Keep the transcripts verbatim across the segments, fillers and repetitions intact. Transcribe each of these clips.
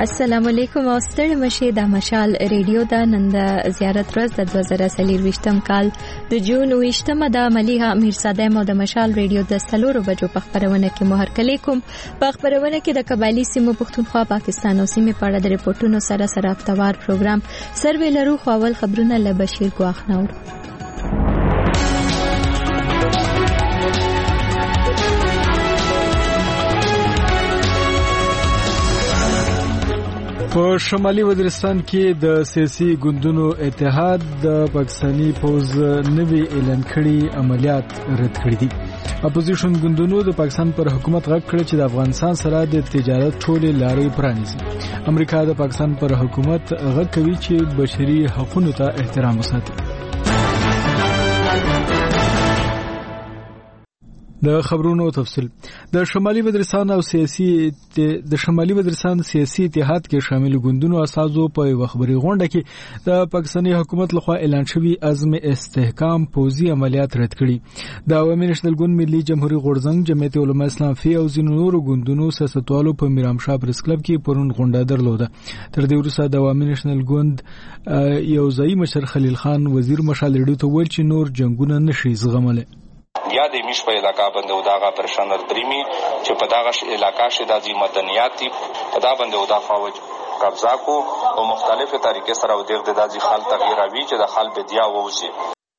السلام علیکم او ستړي مشه د مشال ریډیو د نن د زیارت ورځ د دوه زره څلورویشتم کال د جون اوویشتمه د مليحه میرزاده مو د مشال ریډیو د سلورو بجو په خبرونه کې مو هرکلی کوم. په خبرونه کې د قبایلی سیمو پښتونخوا پاکستان او سیمې په اړه د ریپورتونو سره سره افتوار پروګرام سروې لرو. خو اول خبرونه له بشیر ګواخ نور. په شمالي وزیرستان کې د سیاسي ګوندونو اتحاد د پاکستانی پوز نوی اعلان کړي عملیات رد کړي دي. اپوزیشن ګوندونو د پاکستان پر حکومت غږ کړی چې د افغانستان سره د تجارت ټولې لارې پرانیزي. امریکا د پاکستان پر حکومت غږ کوي چې بشري حقوقو ته احترام وساتي. د خبرونو تفصیل. د شمالي وزیرستان او سیاسي د شمالي وزیرستان سیاسي اتحاد کې شامل ګوندونو اساسو په یو خبري غونډه کې د پاکستاني حکومت لخوا اعلان شوی عزم استحکام پوزي عملیات رد کړي. د عوامي نېشنل ګوند ملي جمهوریت غورځنګ جمعیت علماء اسلام فی او ځینو نورو ګوندونو سیاستوالو په میرامشاه پریس کلب کې پرون غونډه درلوده. تر دې وروسته د عوامي نېشنل ګوند یو ځای مشر خلیل خان وزیر مشال ریډیو ته ویل چې نور جنگونه نشي زغمله. یا د میش په علاقہ باندې وداغه پرشنر دریمي چې په داغه علاقہ شې د مدنیات په دا باندې ودا فوج قبضه کو او مختلفه طریقې سره ودغه د دازي خال تغییر اوي چې د خال بدیا ووسی.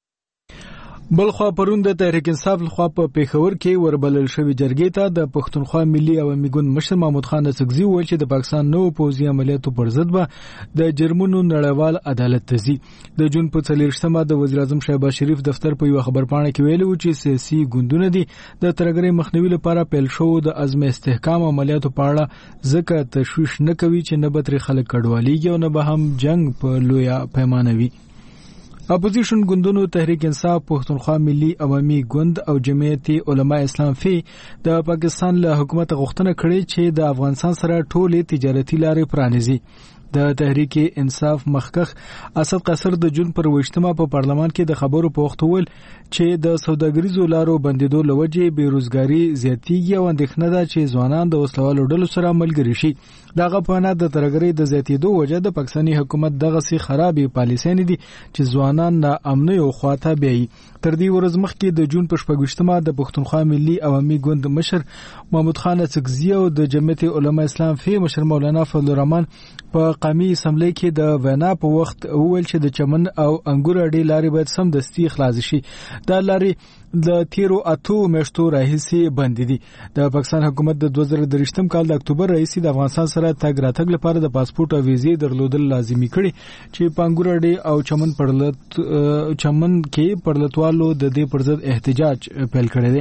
بلخوا پرون د تحریک انصاف لخوا په پیښور کې وربلل شوی جرګې ته د پښتونخوا ملي عوامي ګوند مشر محمود خان سګزي ویل چې د پاکستان نو پوزي عملیاتو پر ضد به د جرمونو نړیوال عدالت ته ځي. د جون په څلورشتمه د وزیر اعظم شهباز شریف دفتر په یو خبرپاڼه کې ویلي و چې سیاسي ګوندونه دي د ترګرۍ مخنیوي لپاره پیل شو د عزم استحکام عملیاتو په اړه ځکه تشویش نه کوي چې نه به تر خلک کډواليږي او نه به هم جنگ په لویه پیمانه وي. اپوزیشن ګوندونو تحریک انصاف، پښتونخوا ملي عوامي ګوند او جمعیت علماء اسلام فی د پاکستان له حکومت غوښتنه کړې چې د افغانستان سره ټولې تجارتي لارې پرانیزي. د تحریک انصاف مخکخ اسد قصر د جون پر وشتمه په پارلمان کې د خبرو په وخت ول چې د سوداګریزو لارو بندیدو لوجې بیروزګاری زیاتیږي او اندېښنه ده چې ځوانان د وسلوالو ډلو سره ملګري شي. دغه په اړه د ترګرۍ د زیاتیدو وجه د پاکستاني حکومت دغه سي خرابې پالیسۍ نه دي چې ځوانان نه امن او خواته بیاي. تر دې ورځ مخکې د جون په شپږشتمه د پښتونخوا ملي عوامي ګوند مشر محمود خان سګزي او د جمعیت علماء اسلام فی مشر مولانا فضل الرحمن په قومي اسمبلی کې د وینا په وخت وویل چې د چمن او انګور اډې لارې باید سمدستي خلاص شي. دا لارې د تیرو اتو میاشتو راهیسې بند دي. د پاکستان حکومت د دوه زره دریشتم کال د اکتوبر راهیسې د افغانستان سره تګ راتګ لپاره د پاسپورت او ویزې درلودل لازمي کړي چې په انګور اډې او چمن پرلت چمن کې پرلتوالو د دې پر ضد احتجاج پیل کړی دی.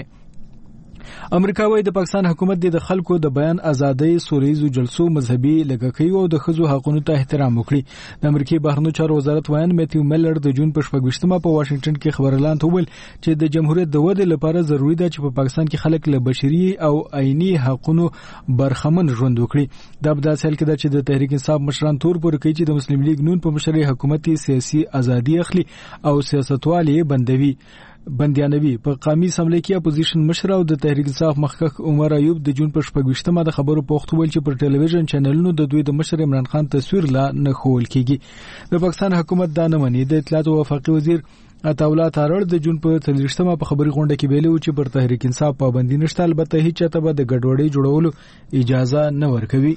امریکا وايي د پاکستان حکومت د خلکو د بیان ازادۍ، سوریزو جلسو، مذهبي لګکۍ او د خزو حقوقو ته احترام وکړي. د امریکای بهرنیو چارو وزارت وایي میتیو میلر د جون په شپږشتمه په واشنگټن کې خبر اعلان وکړ چې د جمهوریت د ودې لپاره ضروری ده چې په پاکستان کې خلک له بشري او آئینی حقوقو برخمن ژوند وکړي. دا په داسې حال کې ده چې د تحریک انصاف مشران تور پورې کوي چې د مسلم لیگ نون په مشرۍ حکومت سیاسي ازادي اخلي او سیاستوالي بندوي بندیانوي. په قومي اسمبلی کې اپوزیشن مشر او د تحریک انصاف مخکخ عمر ایوب د جون په شپږشتمه د خبرو په وخت ویل چې پر ټلویزیون چینلونو د دوی د مشر عمران خان تصویر لا نه خول کیږي. د پاکستان حکومت دا نه مني. د اطلاعات او وفاقي وزیر عطاالله تارړ د جون په څلورشتمه په خبري غونډه کې ویلي چې پر تحریک انصاف پابندي نشته، البته هیڅ چاته به د ګډوډۍ جوړولو اجازه نه ورکوي.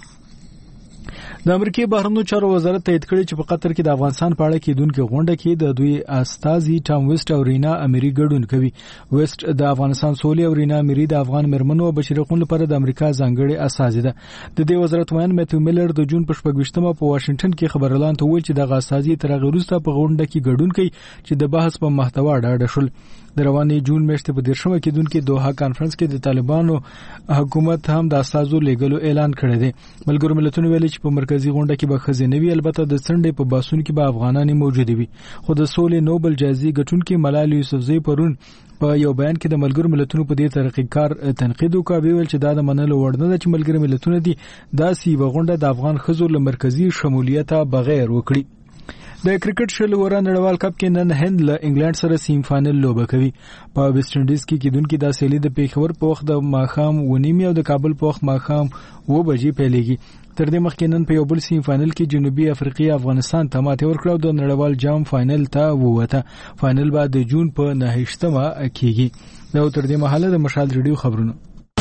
د امریکای بهرنیو چارو وزارت تایید کړی چې په قطر کې د افغانستان په اړه کېدونکو غونډه کې د دوی استازي ټام ویسټ او رینا اميري ګډون کوي. ویسټ د افغانستان سولې او رینا اميري د افغان مرمنو او بشري حقوقو لپاره د امریکا ځانګړي استازي ده. د دې وزارت وایي میتیو میلر د جون په شپږشتمه په واشنگټن کې خبر اعلان وکړ چې د استازي تر هغه وروسته په غونډه کې ګډون کوي چې د بحث په محتوا ډاډه شول. د روانې جون میاشتې په دیرشمه کې دونکو دوحه کانفرنس کې د طالبانو حکومت هم د استازو لیږلو اعلان کړی دی. ملګرو ملتونو ویلي چې په مرکزی غونډه کې به خزینوي، البته د څنډې په باسون کې به افغانان موجود وي. خو د سولې نوبل جایزې ګټونکي ملالۍ یوسفزۍ پرون په یو بیان کې د ملګرو ملتونو په دې تحقیقکار تنقید وکړ، ویل چې دا د منلو وړ نه ده چې ملګرو ملتونه دي داسې غونډه د افغان خزو له مرکزی شمولیت بغیر وکړي. د کرکټ شل ورا نړیوال کپ کې نن هند له انګلند سره سیم فائنل لوبه کوي. په ویسټ انډیز کې کیدونکو د سیلې د پیښور په وخت د ماخام ونیمه او د کابل په وخت ماخام و بجې پیلېږي. تر دې مخکې نن په یو بل سیم فائنل کې جنوبي افریقا افغانستان ته ماته ورکړه او د نړیوال جام فائنل ته ووته. فائنل بعد د جون په نهشتمه کېږي. دا تر دې مهاله د مشال ریډیو خبرونه.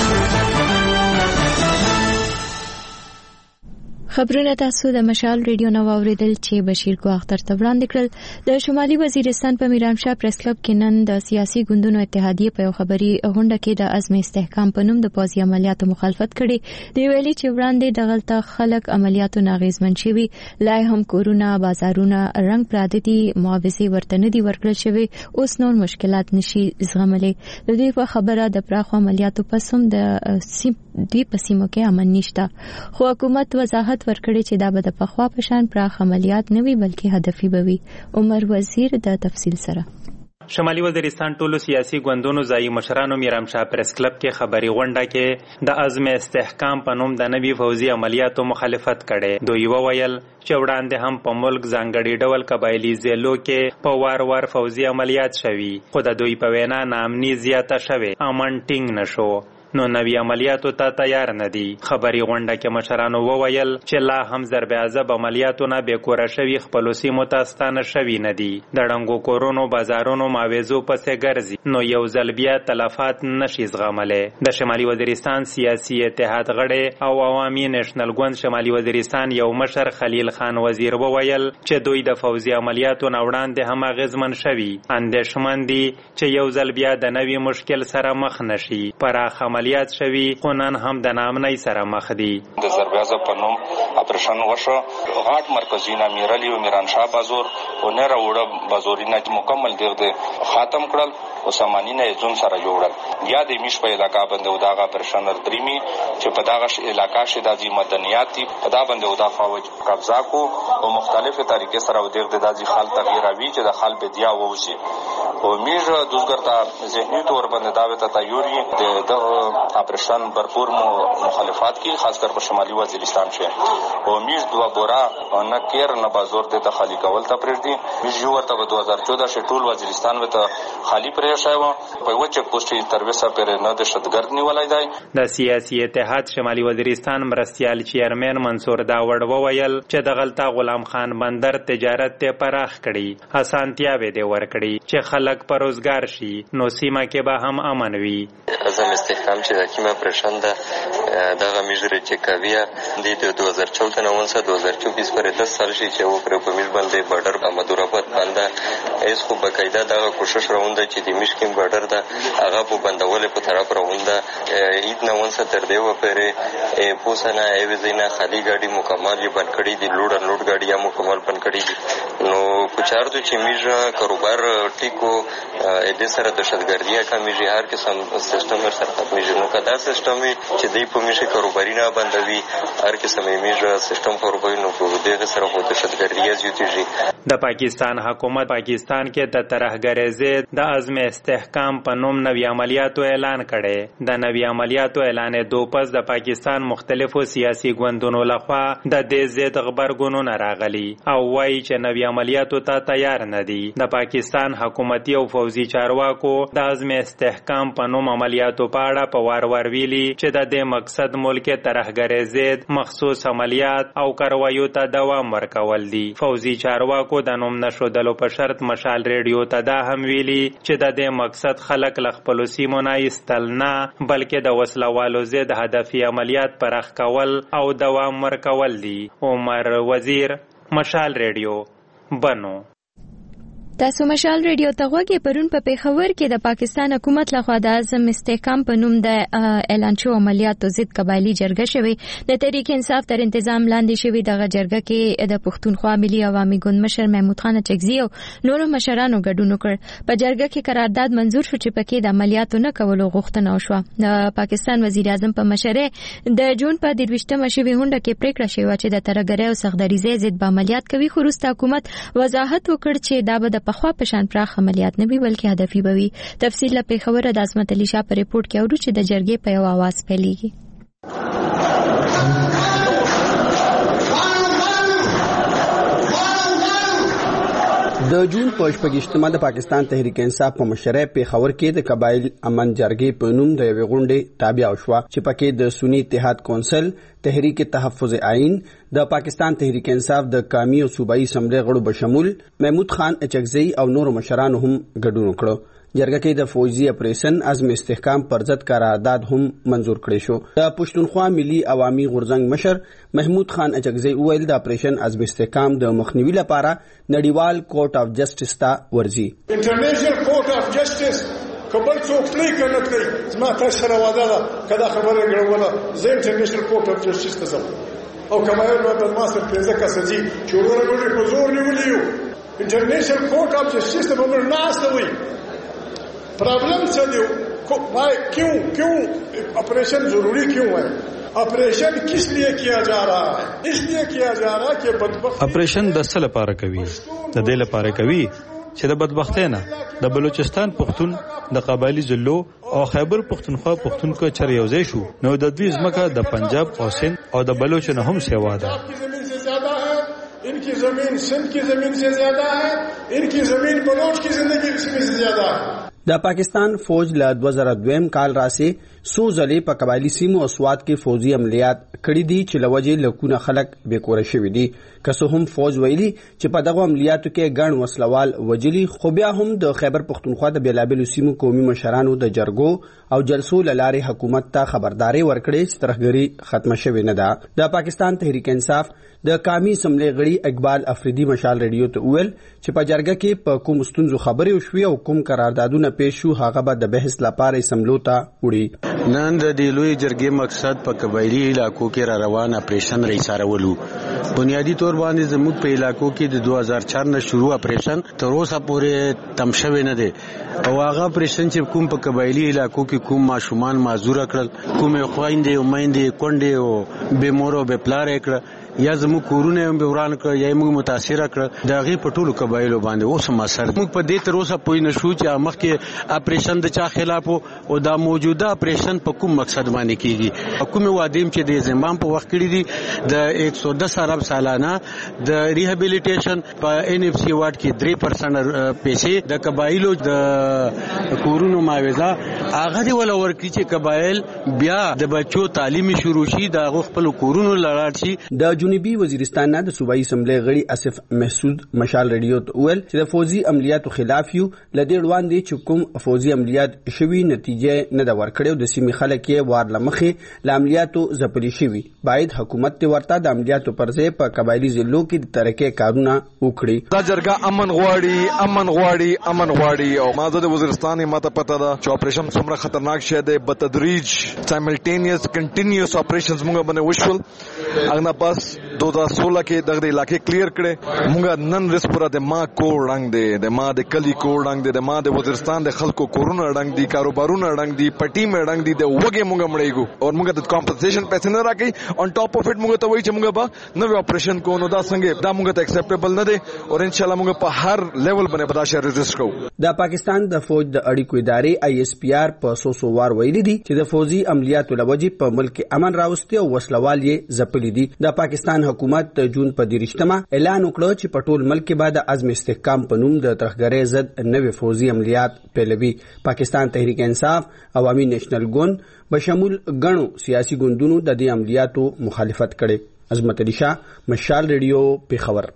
خبرونه تاسو د مشال ریډیو نو اوریدل چې بشیر کو اختر ته وړاندې کړل. د شمالي وزیرستان په میرامشاه پریس کلب کې نن د سیاسي ګوندونو اتحادیه په خبري غونډه کې د عزم استحکام په نوم د پوځي عملیاتو مخالفت کړي. دی ویلي چې وړاندې دغلطه خلک عملیاتو ناغیزمن شوي، لا هم کورونه، بازارونه رنګ پراته دي، معاوضه ورته نه دي ورکړل شوی، اوس نور مشکلات نشي زغملي. د دې په خبره د پراخو عملیاتو پسوم د سیم دی پسیمو کې امن نشته، خو حکومت وضاحت ورکړي چې دا به د پخوا په شان پراخ عملیات نه وي بلکې هدفي به وي. عمر وزیر د تفصیل سره. شمالي وزیرستان ټولو سیاسي ګوندونو ځایي مشرانو میرامشاه پریس کلب کې خبري غونډه کې د عزم استحکام په نوم د نوي فوزي عملیاتو مخالفت کړي. دوی وویل چې وړاندې هم په ملک ځانګړي ډول قبایلی ضلعو کې په وار وار فوزي عملیات شوي، خو د دوی په وینا ناامني زیاته شوې، امن ټینګ نشو، نو نوی عملیاتو ته تیار نه دي. خبري غونډه کې مشرانو وویل چې لا هم ضرب عذاب عملیاتو نه بیکوره شوي خپلو سیمو ته ستانه شوي نه دي. د ړنګو کورونو، بازارونو، ماویزو پسې ګرځي، نو یو ځل بیا تلفات نشي زغملی. د شمالي وزیرستان سیاسي اتحاد غړی او عوامي نیشنل ګوند شمالي وزیرستان یو مشر خلیل خان وزیر وویل چې دوی د فوزي عملیاتو نه وړاندې هم اغېزمن شوي، اندېښمن دي چې یو ځل بیا د نوي مشکل سره مخ نشي. پراخ عملیات شوي، خو نن هم د ناامنۍ سره مخ دي. د ضربیازه په نوم اپریشن وشو، غاټ مرکزونه میرلی او میرانشاه بازور او نه راوړه بازورینه مکمل دیغه ختم کړل او سامانینه زون سره جوړل. یا د میش په علاقہ باندې وداغه اپریشن دریمي چې په داغه علاقہ شې د مدنیات په دا باندې ودا فوج قبضه کو او مختلفه طریقې سره ودیغه د دازي خال تغییر اوي چې د خال بدیا ووسی او میج دوزګرتا ذهني تور باندې داوته تیوري د د اپریشن برپور مخالفت کی خاص کر په شمالي وزیرستان کې او میج دوا بورا نه کیر نه بازور د خالی کول ته پرېږدي. میج یو ورته په دوه هزار چودہ کې ټول وزیرستان وته خالی پرې شوی په یو چک پوسټ تر وسه پر نه د شتګرد نیولای دی. د سیاسي اتحاد شمالي وزیرستان مرستيال چیرمن منصور داوړ وویل چې د غلطه غلام خان بندر تجارت ته پراخ کړي، اسانتیا به دی ور کړي چې خلک پر روزګار شي، نو سیمه کې به هم امن وي. عزم استحکام چې د کیمه پرشن ده دغه میژره چې کوي د دوه هزار چودہ نه ونسه دوه هزار چوبیس پر دس سال شي چې و پر په میژ باندې بارډر په مدوراباد باندې ایس خو بقاعده دغه کوشش روانده چې د میشکیم بارډر ده هغه په بندولې په طرف روانده اید نه ونسه تر دی و پر پوسنه ایوزینا خالی ګاډي مکمل بند کړي دي، لوډ ان لوډ ګاډي هم مکمل بند کړي دي. نو کوچارته چې میژه کاروبار ټیکو د سره د شتګردیا کمیږي هر قسم سیستم سره ختمېږي. نو کدا سیستم چې دی په میشه کاروباري نه بندوي هر قسم میشه سیستم کاروباري نو په دغه سره خو د شتګردیا زیاتېږي. د پاکستان حکومت پاکستان کې د ترهګرۍ ضد د عزم استحکام په نوم نوي عملیاتو اعلان کړي. د نوي عملیاتو اعلان دو پس د پاکستان مختلفو سیاسي ګوندونو لخوا د دې ضد خبرګونونه راغلي او وایي چې نوي عملیاتو ته تیار نه دي. د پاکستان حکومتي او فوزي چارواکو د عزم استحکام په نوم عملیاتو په اړه په وار وار ویلي چې د دې مقصد ملک ترهګرۍ ضد مخصوص عملیات او کاروایو ته دوام ورکول دي. فوزي چارواکو د نوم نشودلو په شرط مشال ریډیو ته دا هم ویلي چې د دې مقصد خلک له خپلو سیمو نه ایستل نه بلکې د وسلوالو ضد هدفي عملیات پراخ کول او دوام ورکول دي. عمر وزیر، مشال ریډیو، بنو. تاسو مشال ریډیو ته غوږی پرون په پیښور کې د پاکستان حکومت لخوا د عزم استحکام په نوم د اعلان شو عملیاتو ضد قبایلی جرګه شوی. د تحریک انصاف تر انتظام لاندې شوی دغه جرګه کې د پښتونخوا ملي عوامي ګوند مشر محمود خان چکزي او نورو مشرانو ګډون وکړ. په جرګه کې قرارداد منزور شو چې پکې د عملیاتو نه کولو غوښتنه وشوه. د پاکستان وزیر اعظم په مشرۍ د جون په درویشتمه شوی غونډه کې پریکړه شوې چې د ترهګرۍ او سختدریزۍ ضد به عملیات کوي، خو وروسته حکومت وضاحت وکړ چې دا به د پخوا په شان پراخ عملیات نه وي بلکې هدفي به وي. تفصیل له پیښور د عظمت علي شاه په ریپورت کې اورو چې د جرګې په یو आवाज پیلېږي. د جون په شپږشتمه د پاکستان تحریک انصاف په مشرۍ پیښور کې د قبایل امن جرګې په نوم د یوې غونډې تابع شوه چې پکې د سنی اتحاد کونسل، تحریک تحفظ آئین، د پاکستان تحریک انصاف د قومي او صوبایي اسمبلی غړو بشمول محمود خان اچکزئی او نور مشرانو هم ګډون وکړ. جرګه کې د فوجي اپریشن عزم استحکام پر ضد قرارداد هم منزور کړی شو. د پښتونخوا ملي عوامي غورځنګ مشر محمود خان اچکزئی وویل د اپریشن عزم استحکام د مخنیوي لپاره نړیوال کورټ اف جسټس ته ورځي. انټرنیشنل کورټ اف جسټس کبل څوک تلی کنه تلی زما تاسو سره وعده ده کدا خبره غړوله زه انټرنیشنل کورټ اف جسټس ته ځم او کمایل نو د ماسر پنځه کسجی چې ورونه په زور نیولیو انټرنیشنل کورټ اف جسټس ته به نه استوي. प्रॉब्लम चलियो क्यों क्यों ऑपरेशन जरूरी क्यों है? ऑपरेशन किस लिए किया जा रहा है? इसलिए किया जा रहा है कि बदबख्ती ऑपरेशन د څه لپاره کوي؟ د دې لپاره کوي چې د بدبختۍ نه د بلوچستان پښتون د قبایلی ضلعو او خیبر پښتونخوا پښتونخوا چر یوځای شو نو د دوی ځمکه د پنجاب او سند او د بلوچ نه هم سیوا ده. इनकी जमीन सिंध की जमीन से ज्यादा है, इनकी जमीन बलोच की जिंदगी से ज्यादा है. د پاکستان فوج له دوه زره دویم کال راسي سو ځلې په قبایلی سیمو او سواد کې فوجي عملیات کړي دي چې لوجه لکونه خلک بیکوره شوي دي. که څه هم فوج ویلي چې په دغه عملیاتو کې ګڼ وسلوال وجلي، خو بیا هم د خیبر پښتونخوا د بیلابیلو سیمو قومي مشرانو د جرګو او جلسو له لارې حکومت ته خبرداري ورکړې چې ترهګري ختمه شوې نه ده. د پاکستان تحریک انصاف د قومي اسمبلی غړي اقبال افریدي مشال ریډیو ته وویل چې په جرګه کې په کوم ستونزو خبرې وشوې او کوم قراردادونه پیښ شو هغه به د بحث لپاره اسمبلو ته وړي. نن د دې لوی جرګې مقصد په قبایلی علاقو کې را روان اپریشن ریسارولو. بنیادی طور باندې زموږ په علاقو کې د دوه هزار چار نه شروع اپریشن تر اوسه پورې تم شوی نه دی او هغه اپریشن چې کوم په قبایلی علاقو کې کوم ماشومان معذور کړل، کوم خويندې او میندې کونډې او بے مور او بے پلار کړل یا زموږ کورونه هم وران کړ یا موږ متاثر کړ د هغې په ټولو قبایلو باندې اوس هم اثر. موږ په دې تر اوسه پوه نه شو چې مخکې اپریشن د چا خلاف او دا موجوده اپریشن په کوم مقصد باندې کیږي. کوم وادیم چې د زمام په وخت کې دي د ایک سو دس ارب سالانه د ریهابیلیټیشن په ان اف سی وارد کې درې پرسنټ پیسې د قبایلو د کورونو معاوضه هغه دی ولا ورکړي چې قبایل بیا د بچو تعلیمي شروع شي د خپل کورونو لاړ شي. د جنوبي وزیرستان نه د صوبایي اسمبلی غړي اسف محسود مشال ریډیو ته ویل چې د فوجي عملیاتو خلاف یو لدې روان دي چې کوم فوجي عملیات شوي نتیجه نه دا ورکړي د سیمې خلک یې وار لمخې ل عملیاتو ځپلي شوي. باید حکومت ته ورته د عملیاتو پر ځای په قبایلی ضلعو کې د ترقۍ کارونه وکړي. دا جرګه امن غواړي امن غواړي امن غواړي او مازه د وزیرستان ماته پته ده چې اپریشن څومره خطرناک شی دی. په تدریج سایملټینیس کنټینیوس اپریشنز موږ باندې وشول. اغه پاس دو ہزار سولہ کې دغه علاقې کلیر کړي. موږ نن رسپورا د ما کور رنگ دی د ما د کلی کور رنگ دی د ما د وزیرستان د خلکو کورونه رنگ دی کاروبارونه رنگ دی پټی مې رنگ دی د وګه موږ مړېګو او موږ د کمپنسیشن پیسې نه راکې اون ټاپ اف اټ موږ ته وایي چې موږ به نو اپریشن کو نو دا څنګه دا موږ ته ایکسپټیبل نه دی او ان شاء الله موږ په هر لیول باندې بداشه ریزیست کوو. د پاکستان د فوج د اړیکو ادارې آی ایس پی آر په سو سو وار ویلي دي چې د فوجي عملیاتو لوجې په ملک امن راوستي او وسلوال یې ځپلي دي. د پاکستان حکومت د جون په دیرشتمه اعلان وکړ چې په ټول ملک کې بعد عزم استحکام په نوم د ترهګرۍ ضد نوې فوجي عملیات پیلوي. پاکستان تحریک انصاف، عوامي نیشنل ګوند بشمول غنو سیاسي ګوندونو د دې عملیاتو مخالفت کړي. عظمت علي شاه، مشال ریډیو، پیښور.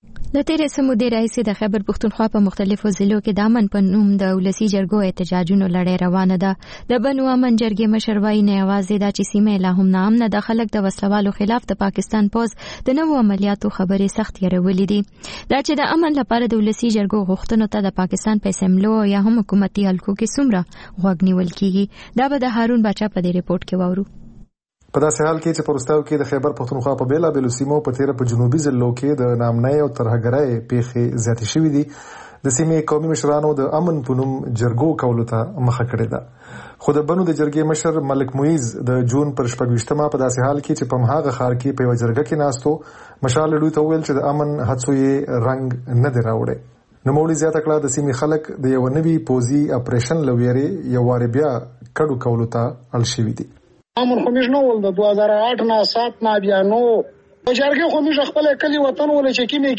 د تیرې سمودې راهیسې د خیبر پښتونخوا په مختلفو ضلعو کې د امن په نوم د ولسي جرګو احتجاجونو لړۍ روانه ده. د بنو امن جرګې مشر وایي نه یوازې دا چې سیمه لا هم ناامنه ده، خلک د وسلوالو خلاف د پاکستان پوز د نوو عملیاتو خبرې سخت یېرولې دي. دا چې د امن لپاره د ولسي جرګو غوښتنو ته د پاکستان په اسمبلو یا هم حکومتي حلقو کې څومره غوږ نیول کیږي دا به د هارون باچا په دې ریپورت کې واورو. په داسې حال کې چې پرستاو کې د خیبر پښتونخوا په بیلا بیلو سیمو په تیره په جنوبي ضلعو کې د نامنۍ او ترهګرۍ پیښې زیاتې شوې دي، د سیمې قومي مشرانو د امن په نوم جرګو کولو ته مخه کړې ده. خو د بنو د جرګې مشر ملک معیز د جون پر شپږویشتمه په داسې حال کې چې په هماغه ښار کې په یوه جرګه کې ناستو مشال ریډیو ته وویل چې د امن هڅو یې رنګ نه دی راوړی. نوموړي زیاته کړه د سیمې خلک د یو نوي پوځي اپریشن له ویرې یو وارې بیا کډو کولو ته اړ شوي دي. امن خو موږ نه ول د دوه هزار آټ نه سات نه بیا نو په جرګې خو موږ خپل کلی وطن ول چې کیمې کی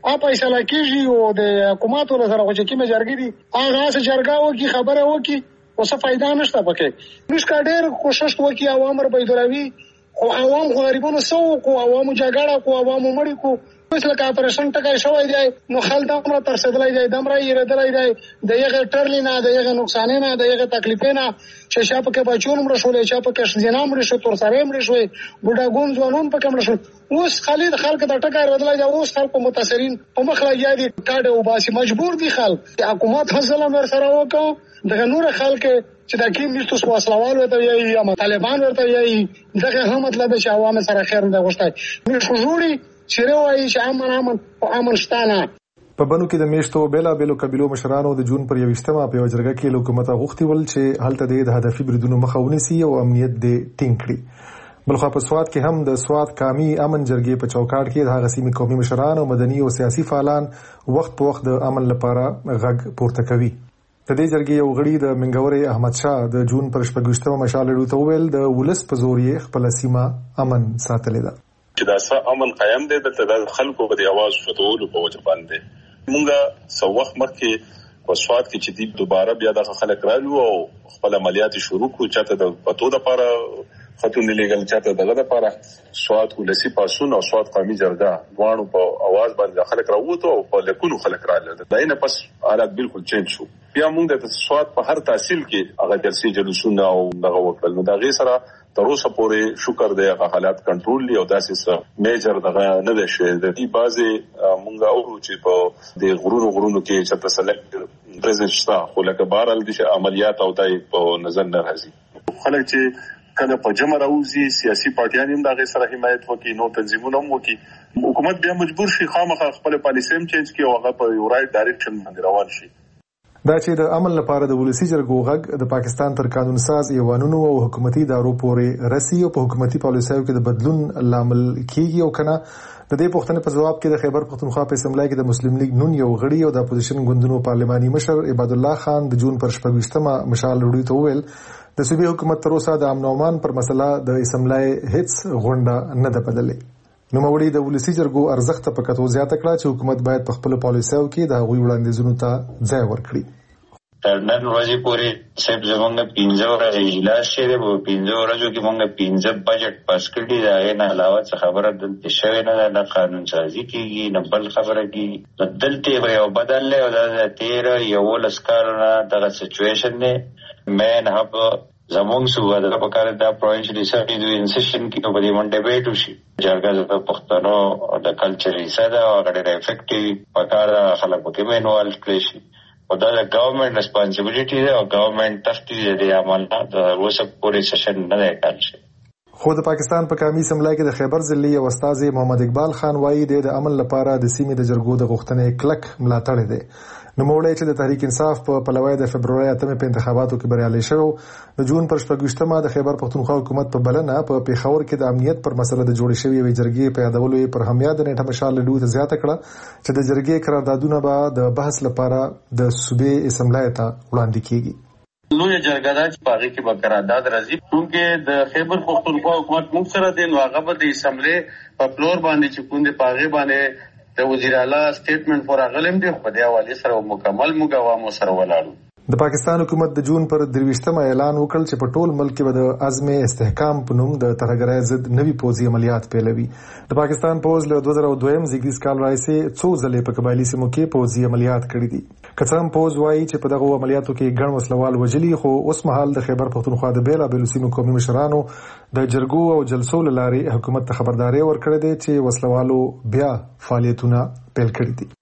ا فیصله کیږي او د حکومت له سره چې کیمه جرګې دي هغه څه جرګه وکي خبره وکي او څه فائدہ نشته پکې موږ کا ډېر کوشش وکي عوام بيدولوي خو عوام خو غریبانو سو کو عوامو جګړه کو عوامو مړی کو مثل کا اپریشن ټکای شوی دی نو خل دمره تر سدلای دی دمره یې ردلای دی دغه ټرلی نه دغه نقصان نه دغه تکلیف نه چې شاپ کې بچون مړ شولې شاپ کې ځینام مړ شو تر سره مړ شوی بډاګون ځوانون په کوم شو اوس خالد خلک د ټکای ردلای دی اوس خلک متاثرین په مخ لګیا دي کاډه او باسي مجبور دي خلک حکومت حاصله ور سره وکړو دغه نور خلک چې دا کې مستوس واسلوال وته یي یا طالبان ورته یي دغه هم مطلب چې عوام سره خیر نه غوښتای موږ جوړي چې وایي چې امن امن او امن شتانه په بنو کې د میشتو بیلا بیلو قبيلو مشرانو د جون پر یوشتمه په جرګه کې حکومت غوښتي ول چې هلته د هدفي بریدونو مخاوني سي او امنیت دې ټینګ کړي بلخو په سواد کې هم د سواد قومي امن جرګې په چوکاټ کې د هغه سیمې قومي مشران او مدني او سیاسي فعالان وخت په وخت د امن لپاره غږ پورته کوي د دې جرګې یو غړي د منګوري احمد شاه د جون پر شپږشتمه مشال لري ویل د ولس په زور یې خپل سیمه امن ساتلې ده چې دا څه امن قائم دی د خلکو په आवाज فتول په وجه باندې مونږه سو وخت مخکې په سواد کې چې دی دوباره بیا د خلک رالو او خپل عملیات شروع کو چاته د پتو د لپاره خاتون لیګل چاته دغه لپاره سواد ولسی پاسون او سواد قومي جرګه دوانو په आवाज باندې خلک راووتو او په لکونو خلک رااله دا نه پس حالات بالکل چینج شو بیا موږ د سواد په هر تحصیل کې هغه جلسې جلوسونه او دغه وکړل نو دا غي سره تر اوسه پورې شکر دی هغه حالات کنټرول دی او داسې میجر دغه نه ده شوی د دې بازي موږ اورو چې په د غرونو غرونو کې چې تسلک پریزنټ شته خو لکه بهرال دي عملیات او دای په نظر نه راځي خلک چې کله په جمع راوځي سیاسي پارټیان هم دغه سره حمایت وکړي نو تنظیمونه هم وکړي حکومت بیا مجبور شي خامخا خپل پالیسي هم چینج کړي او هغه په یو رائټ ډایرکشن باندې روان شي دا چې د عمل لپاره د ولسی جرګو غږ د پاکستان تر قانون ساز ایوانونو او حکومتي ادارو پورې رسی او په حکومتي پالیسیو کې د بدلون لامل کیږي او کنه د دې پوښتنې په جواب کې د خیبر پختونخوا په اسمبلی کې د مسلم لیگ نون یو غړي او د اپوزیشن ګوندونو پارلماني مشر عباد الله خان د جون پر شپږشتمه مشال وروړي ته ویل د صوبې حکومت تر اوسه د امن او امان پر مسله د اسمبلی هیڅ غونډه نه ده بدلې نو موري د ولسی جرګو ارزښت په کتو زیاته کړه چې حکومت باید په خپل پالیسیو کې د غوي وړاندیزونو ته ځای ورکړي تر نن ورځې پورې سب زمونږ پنځه ورځې اجلاس شوی په پنځه ورځو کې مونږ پنځه بجټ پاس کړی دا نه علاوه څه خبره دلته شوی نه ده قانون سازي کیږي نه بل خبره کیږي دلته یو بدل له دا تیر یو لسکارونه دغه سچويشن نه مین هب زمونږ صوبه د پکاره دا پروینشل ریسرچ انسټیټیوشن کې په دې باندې ډیبیټ وشي جرګه د پښتنو د کلچر ریسرچ او غړي افیکټیو پکاره خلک په کې مینوال کړی شي او دا د ګورنمنت ریسپانسیبিলিټی ده او ګورنمنت تفتیش دی عملنا د روسه پورې سیشن نه دی کړی خو د پاکستان په قومي اسمبلی کې د خیبر ضلعي او استاد محمد اقبال خان وایي د عمل لپاره د سیمې د جرګو د غوښتنې کلک ملاتړ دی نو موړی چې د تحریک انصاف په پلوی د فبرवरी اتمه په انتخاباتو کې بریالي شو د جون پر شپږشتمه د خیبر پختونخوا حکومت په بلنه په پیښور کې د امنیت پر مسله د جوړ شوی وی جرګې په یادولو پر همیاد نیټه مشال لډو ته زیاته کړه چې د جرګې قراردادونه به د بحث لپاره د صوبې اسمبلی ته وړاندې کیږي لوی جرګه د پاغي کې به قرارداد راځي چې د خیبر پختونخوا حکومت موږ سره د نوغه به د اسمبلی په فلور باندې چې کوم د پاغي باندې د وزیر اعلی سټیټمنټ پر غلم دی خو د حواله سره مکمل مګوام سره ولاړو د پاکستان حکومت د جون پر درويشتمه اعلان وکړ چې په ټول ملک کې به د عزم استحکام په نوم د ترهګرۍ ضد نوي پوځي عملیات پیلوي د پاکستان پوز له دوه زره دوه زیږدیز کال راځي څو ځلې په قبایلی سیمو کې پوځي عملیات کړې دي کڅام پوز وایي چې په دغه عملیاتو کې ګڼ وسلوال وجلي خو اوس مهال د خیبر پختونخوا د بیلا بیل سیمو قومي مشرانو د جرګو او جلسو لارې حکومت ته خبرداري ورکړې ده چې وسلوالو بیا فعالیتونه پیل کړي دي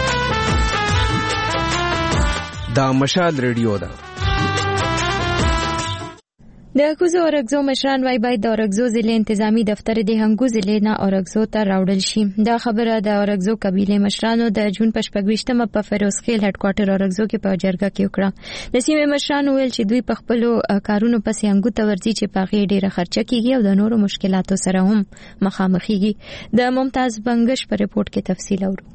دا مشال ریډیو ده د کوزو اورګزو مشران وای باید د اورګزو ضلع انتظامی دفتر د هنګو ضلع نه اورګزو ته راوړل شي دا خبره د اورګزو قبيله مشرانو د جون په شپږشتمه په فیروزخیل هډ کوارټر اورګزو کې په جرګه کې وکړه د سیمې مشرانو ویل چې دوی په خپل کارونو پسې هنګو ته ورځي چې پاغي ډیره خرچه کیږي او د نورو مشکلاتو سره هم مخامخ کیږي د ممتاز بنگش په ریپورت کې تفصیل اورو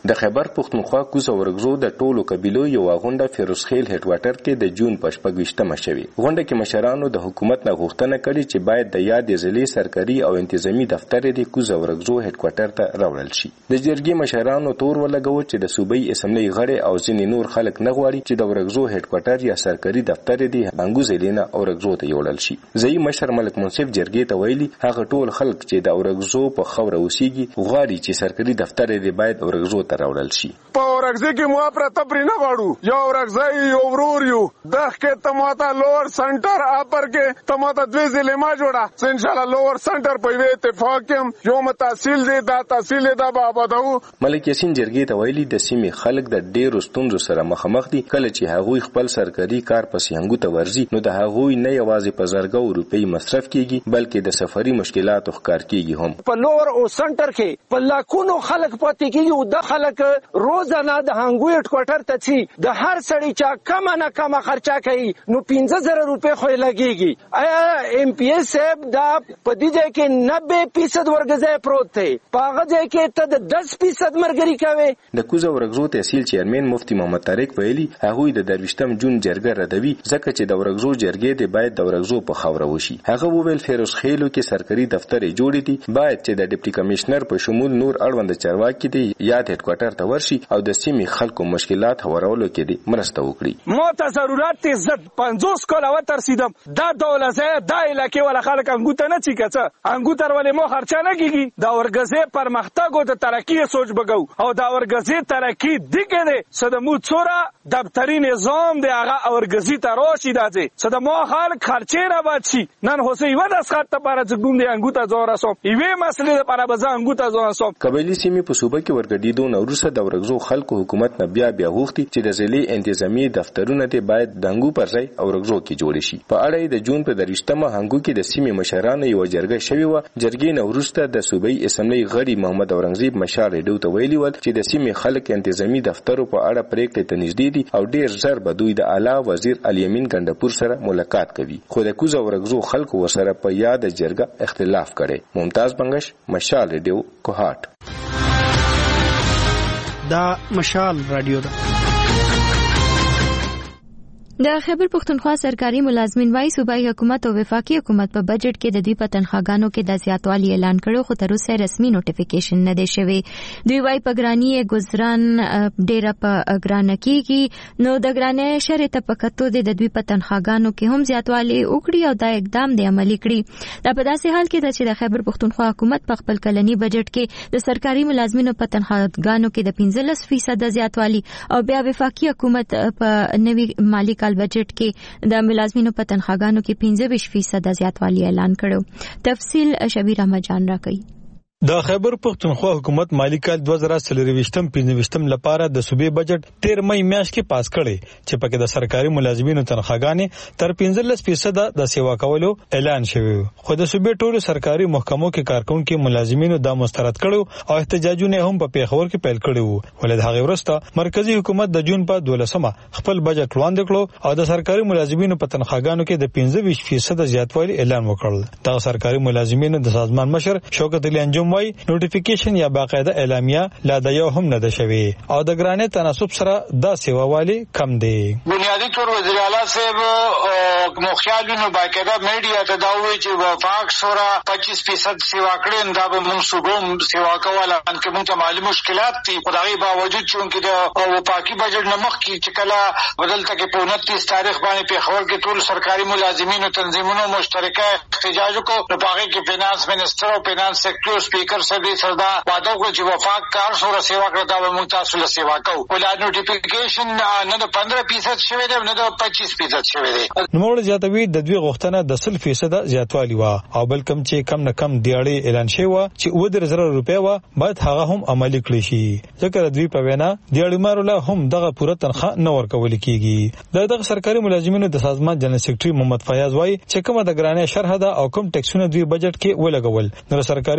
د خیبر پښتونخوا کوز ورغزو د ټولو قبیلو یو غونډه فیروز خیل هډ کوارټر کې د جون په شپږ شوي. غونډه کې مشرانو د حکومت نه غوښتنه کړې چې باید د یاد ضلعي سرکاري او انتظامی دفتر د کوز ورغزو هډ کوارټر ته راوړل شي. د جرګې مشرانو تور ولګو چې د صوبې اسمبلی غړي او ځینې نور خلک نه غواړي چې د ورغزو هډ کوارټر یا سرکاري دفتر د بنګو ضلع اورغزو ته یوړل شي. ځای مشر ملک منصف جرګې ته ویلي هغه ټول خلک چې د اورغزو په خوره اوسېږي غواړي چې سرکاري دفتر د باید اورغزو ته راوړل شي. په اورغزي کې مو پر تبرې نه غواړو یو اورغزي یو ورور یو دغه کې تماته لوور سنټر اپر کې تماته دوی ضلع ما جوړه ان شاء الله لوور سنټر په وی اتفاق کې یو متحصیل دی دا تحصیل دا بابادو. ملک یاسین جرګې ته ویلي د سیمې خلک د ډېرو ستونزو سره مخامخ دي. کله چې هغوی خپل سرکاري کار پسې هنګو ته ورځي نو د هغوی نه یوازې په زرګو روپۍ مصرف کیږي بلکې د سفري مشکلاتو ښکار کیږي هم. په لوور او سنټر کې په لاکونو خلک پاتې کیږي او د خلک روزانه د هنګو هډ کوارټر ته چی د هر سړی چا کم نه کم خرچه کوي نو پنځه زره روپۍ خو لګيږي. آیا ایم پی ایس صاحب دا په دې ځای کې نوي فیصد ورګزې پروت دی په هغه ځای کې ته د دس فیصد مرګري کوي. د کوزه ورګزو تحصیل چیرمن مفتی محمد طارق ویلي هغه د درویشتم جون جرګه ردوي ځکه چې د ورګزو جرګې د باید د ورګزو په خوره وشي. هغه وویل فیروز خیلو کې سرکاري دفتر جوړ دي باید چې د ډیپټي کمشنر په شمول نور اړوند چارواکي دي یاد هډ کوارټر ته ورشي او د سیمې خلکو مشکلات هوارولو کې دي مرسته وکړي. مو ته ضرورت دي زد پنځوس کاله وترسیدم دا دولزه دا علاقې ولا خلک انګوت نه چی کڅه انګوتر ولې مو خرچه نه کیږي. دا ورګزې پرمختګ او د ترقی سوچ بګو او دا ورګزې ترقی دیګه ده سدمو څورا دفتری نظام دی هغه ورګزې ته راشي دازه سدمو خلک خرچه را بچي نن هوسې و د سخت لپاره ځګوم دی انګوت زور اسو ایوه مسلې لپاره بزا انګوت زور اسو. قبایلی سیمې په صوبه کې ورګډیدو نو وروسته د ورګزو خلکو حکومت نه بیا بیا غوښتي چې د ضلعي انتظامی دفترونه ته باید دنګو پر ځای او ورګزو کې جوړ شي. په اړه د جون په دریشتمه هنګو کې د سیمې مشرانو یو جرګه شوی و. جرګې نو وروسته د صوبې اسمبلی غړي محمد اورنګزیب مشال ریډیو ته ویلي ول چې د سیمې خلک انتظامی دفترو په اړه پریکړې ته نږدې دي او ډیر ژر به دوی د اعلی وزیر الیمین ګندپور سره ملاقات کوي. خو د کوزه ورګزو خلکو ورسره په یاد جرګه اختلاف کړي. ممتاز بنگش مشال ریډیو کوهات. دا مشال رادیو ده. د خیبر پښتونخوا سرکاري ملازمین وايي صوبایي حکومت او وفاقي حکومت په بجټ کې د دوی په تنخواګانو کې د زیاتوالي اعلان کړو خو تر اوسه رسمي نوټیفیکیشن نه دی شوی. دوی وايي په ګرانی ګزران ډیره په ګرانه کېږي نو د ګرانه شرط په کتو د دوی په تنخواګانو کې هم زیاتوالي وکړي او دا اقدام دی عملي کړي. دا په داسې حال کې چې د خیبر پښتونخوا حکومت په خپل کلني بجټ کې د سرکاري ملازمینو په تنخواګانو کې د پنځلس فیصد زیاتوالي او بیا وفاقي حکومت په نوي مالی کال بجټ کې د ملازمینو په تنخواګانو کې پنځه ویشت فیصد زیاتوالی اعلان کړو. تفصیل شبیر احمد جان راکړي. د خیبر پښتونخوا حکومت مالی کال دوه زره څلرويشتم پنځويشتم لپاره د صوبې بجټ تیر مې میاشت کې پاس کړي چې پکې د سرکاري ملازمینو تنخواګانې تر پنځلس فیصد د سیوا کولو اعلان شوی. خو د صوبې ټولو سرکاري محکمو کې کارکونکو ملازمینو دا مسترد کړو او احتجاجونه هم په پیښور کې پیل کړي وو. ولې هغه ورسته مرکزی حکومت د جون په دولسمه خپل بجټ وړاندې کړو او د سرکاري ملازمینو په تنخواګانو کې د پنځه ویشت فیصد زیاتوالی اعلان وکړ. دا سرکاري ملازمینو د سازمان مشر شوکت علي انجم وای نوټیفیکیشن یا باقاعده اعلامیه لا د یو هم نه ده شوی او د ګرانه تناسب سره دا سیوا والی کم دی. بنیادی طور وزیر اعلی صاحب مخیالونو باقاعده میډیا ته دا وایي چې وفاق سره پچیس فیصد سیوا کړي دا به موږ صوبوم سیوا کوله ان کې موږ ته مالی مشکلات دي. خدای باوجود چې د وفاقي بجټ نه مخکې چې کله بدلته کې په انتیس تاریخ باندې پیښور کې ټول سرکاري ملازمینو تنظیمونو مشترکه احتجاج وکړ نو په هغه کې فینانس منسٹر او فینانس سیکټر سپیکر صاحب سردا وعده وکړ چې وفاق کار سره سیوا کړه دا موږ تاسو له سیوا کوو. ولادت نوټیفیکیشن نه د پندرہ فیصد شوی دی نه د پچیس فیصد شوی دی. نوموړ زیاتوي د دوی غوښتنه د سل فیصد زیاتوالی و او بل کم چې کم نه کم دیاړي اعلان شوی و چې اوه در زره روپیا و باید هغه هم عملي کړی شي. ځکه دوی په وینا دیاړي مارله هم دغه پوره تنخواه نه ورکول کیږي. دغه سرکاري ملازمینو د سازمان جنرال سیکریټري محمد فیاض وای چې کومه د ګرانه شرح ده او کوم ټیکسونه دوی بجټ کې ولګول نو سرکاري ملازم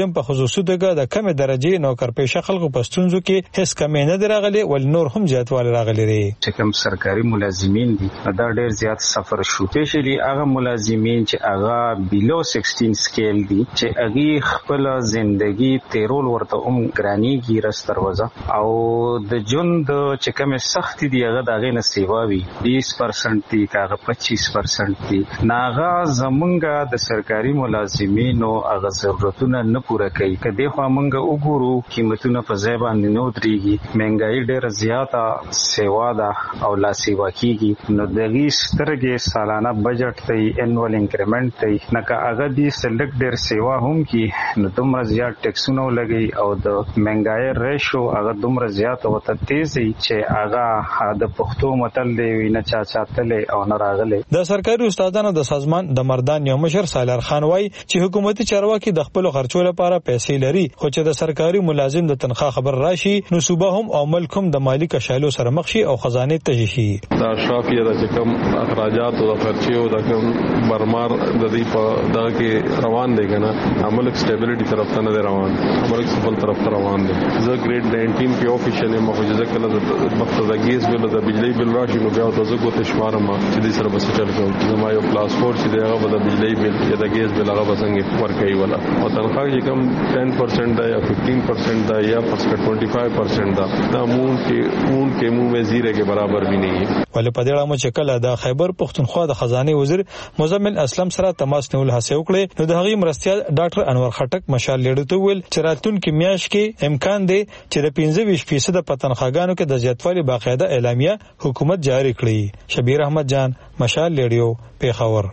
کوم په خصوصي توګه د کمې درجې نوکرپېشه خلکو په ستونزو کې هیڅ کمې نه دی راغلی ول نور هم زیاتوالی راغلی دی. چې کوم سرکاري ملازمین دي دا ډېر زیات سفر شو، سپیشلی هغه ملازمین چې هغه بیلو سیکسټین سکیل دي چې هغه خپل ژوندۍ تیرول ورته هم ګرانیږي رستروزه او د جون د چې کومه سخت دي هغه دغه نه سیوا وي بیس پرسنټ دي هغه پچیس پرسنټ دي ناغه زمونږه د سرکاري ملازمینو هغه ضرورتونه نه پوره کوي. کله خو مونږ وګورو قیمتونه په ځای باندې نو درېږي، مهنګای ډېر زیاته سیوا ده او لا سیوا کیږي، نو دغه سترګې سالانه بجټ ته انوال انکریمنٹ ته نه کا هغه دي سلیکټ ډېر سیوا هم کی نو دومره زیات ټیکسونه لګي او د مهنګای ریشو هغه دومره زیات وته تیزي چې هغه د پښتو متل دی نه چا چاتلې او نه راغلي. د سرکاري استادانو د سازمان د مردان یو مشر سالار خان وای چې حکومتي چارواکي د خپل خرچو لپاره پیسې لري، خو چې د سرکاري ملازم د تنخواه خبر راشي نو صوبه هم او ملک هم د مالی کشالو سره مخ شي او خزانه ته شي. دا شافیه د کوم اخراجات او د خرچو د کوم برمار د دې په دغه کې روان دی کنه عمل سټیبিলিټي طرف ته نه روان، عمل سفل طرف ته روان دی. زه ګریډ ناینټین کې افیشل یم، خو چې کله د مقصد ګیس بل د بجلی بل راشي نو بیا تاسو کو تشوار ما چې دې سره بس چل کوم زما یو کلاس فور چې دغه د بجلی بل یا د ګیس بل هغه بسنګ ورکوي ولا او تنخواه چې کم ټین پرسنټ دا یا ففټین پرسنټ دا یا ټوئنټي فایو پرسنټ دا دا مون کې مون کې مو میں زیرے کے برابر بھی نہیں ہے. ولې په دې اړه مو چې کله د خیبر پښتونخوا د خزانه وزیر مزمل اسلم سره تماس نیول هڅه وکړه نو د هغې مرستیال ډاکټر انور خټک مشال لیډو ته ویل چې راتلونکي میاشت کې امکان دی چې د پنځه ویشت فیصد په تنخواګانو کې د زیاتوالي باقاعده اعلامیه حکومت جاری کړي. شبیر احمد جان، مشال لیډیو، پیښور.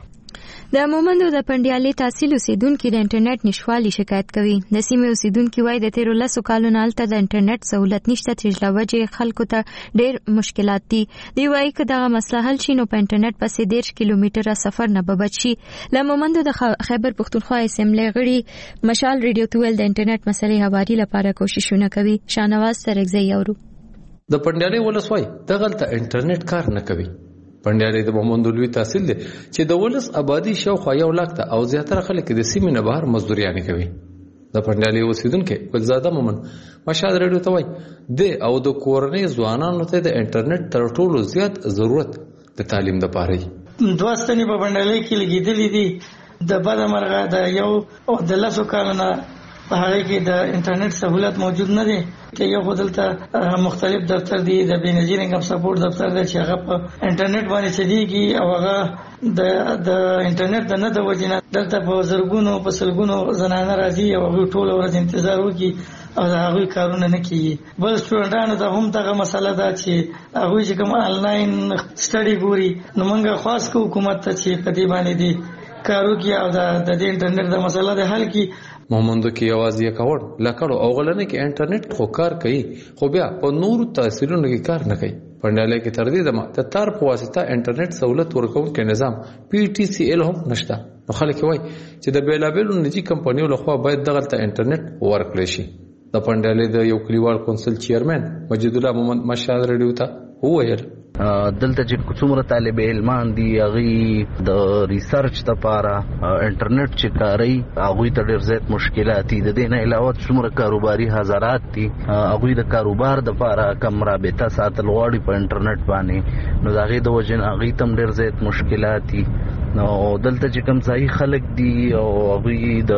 د مومندو د پنډیالي تحصیل اوسیدونکو د انټرنیټ نشوالي شکایت کوي. د سیمې اوسیدونکو وايي د تیرو لسو کالونو هلته د انټرنیټ سہولت نشته چې له وجې خلکو ته ډېر مشکلات دي. دوی وايي که دغه مسله حل شي نو په انټرنیټ پسې دېرش کیلومتره سفر نه به بچ شي. له مومندو د خیبر پښتونخوا اسمبلی غړي مشال ریډیو ته ویل د انټرنیټ مسلې هواري لپاره کوششونه کوي. شاهنواز سرګزی اورو. د پنډیالي ولس وايي دغلته انټرنیټ کار نه کوي. پنډیالي د مومندو لوی تحصیل دی چې د ولس آبادی شاوخوا یو لاک ته او زیاتره خلک د سیمې نه بهر مزدوريانې کوي. د پنډیالي اوسیدونکو ګلزاده مومن مشال ریډیو ته وایي د او د کورنۍ ځوانانو ته د انټرنیټ تر ټولو زیات ضرورت د تعلیم لپاره دی. دوه ستنې په پنډیالي کې لګېدلې دي د بده مرغه د یو او د لسو کالونو په هغه کې د انټرنیټ سہولت موجود نه دی. چې یو بدلته مختلف دفتر دي د بینظیر انکم سپورټ دفتر دی چې هغه په انټرنیټ باندې چلیږي او هغه د د انټرنیټ د نه د وجنه دلته په زرګونو په سلګونو زنانه راځي او هغه ټول ورځ انتظار وکړي او دا هغه کارونه نه کوي. بل سټوډنټانو ته هم دغه مسله ده چې هغه چې کوم آنلاین سټډي ګوري نو موږ خاص کو حکومت ته چې په دې باندې دي کارو کې او د دې انټرنیټ د مسله د حل کې مومندو کې یوازې کاوړ لکړو او غلنه کې انټرنیټ خو کار کوي خو بیا په نورو تاثیرونو کې کار نه کوي. پنډیالي کې تر دې دمه د تار په واسطه انټرنیټ سہولت ورکوونکی نظام پی ټی سی ایل هم نشته. نو خلک وایي چې د بیلابیلو نجی کمپنیو لخوا باید دغه ته انټرنیټ ورکړل شي. د پنډیالي د یو کلیوال کونسل چیرمن مجید الله محمد مشال ریډیو ته وویل دلته چې څومره طالب علمان دي هغه د ریسرچ لپاره انټرنیټ چې کاری هغه ته ډېر زیات مشکلات دي. د دې نه علاوه څومره کاروباري حضرات دي هغه د کاروبار لپاره کم رابطه ساتل غواړي په انټرنیټ باندې نو هغه د وجه هغه تم ډېر زیات مشکلات دي. نو دلته چې کوم ځای خلک دي او هغه د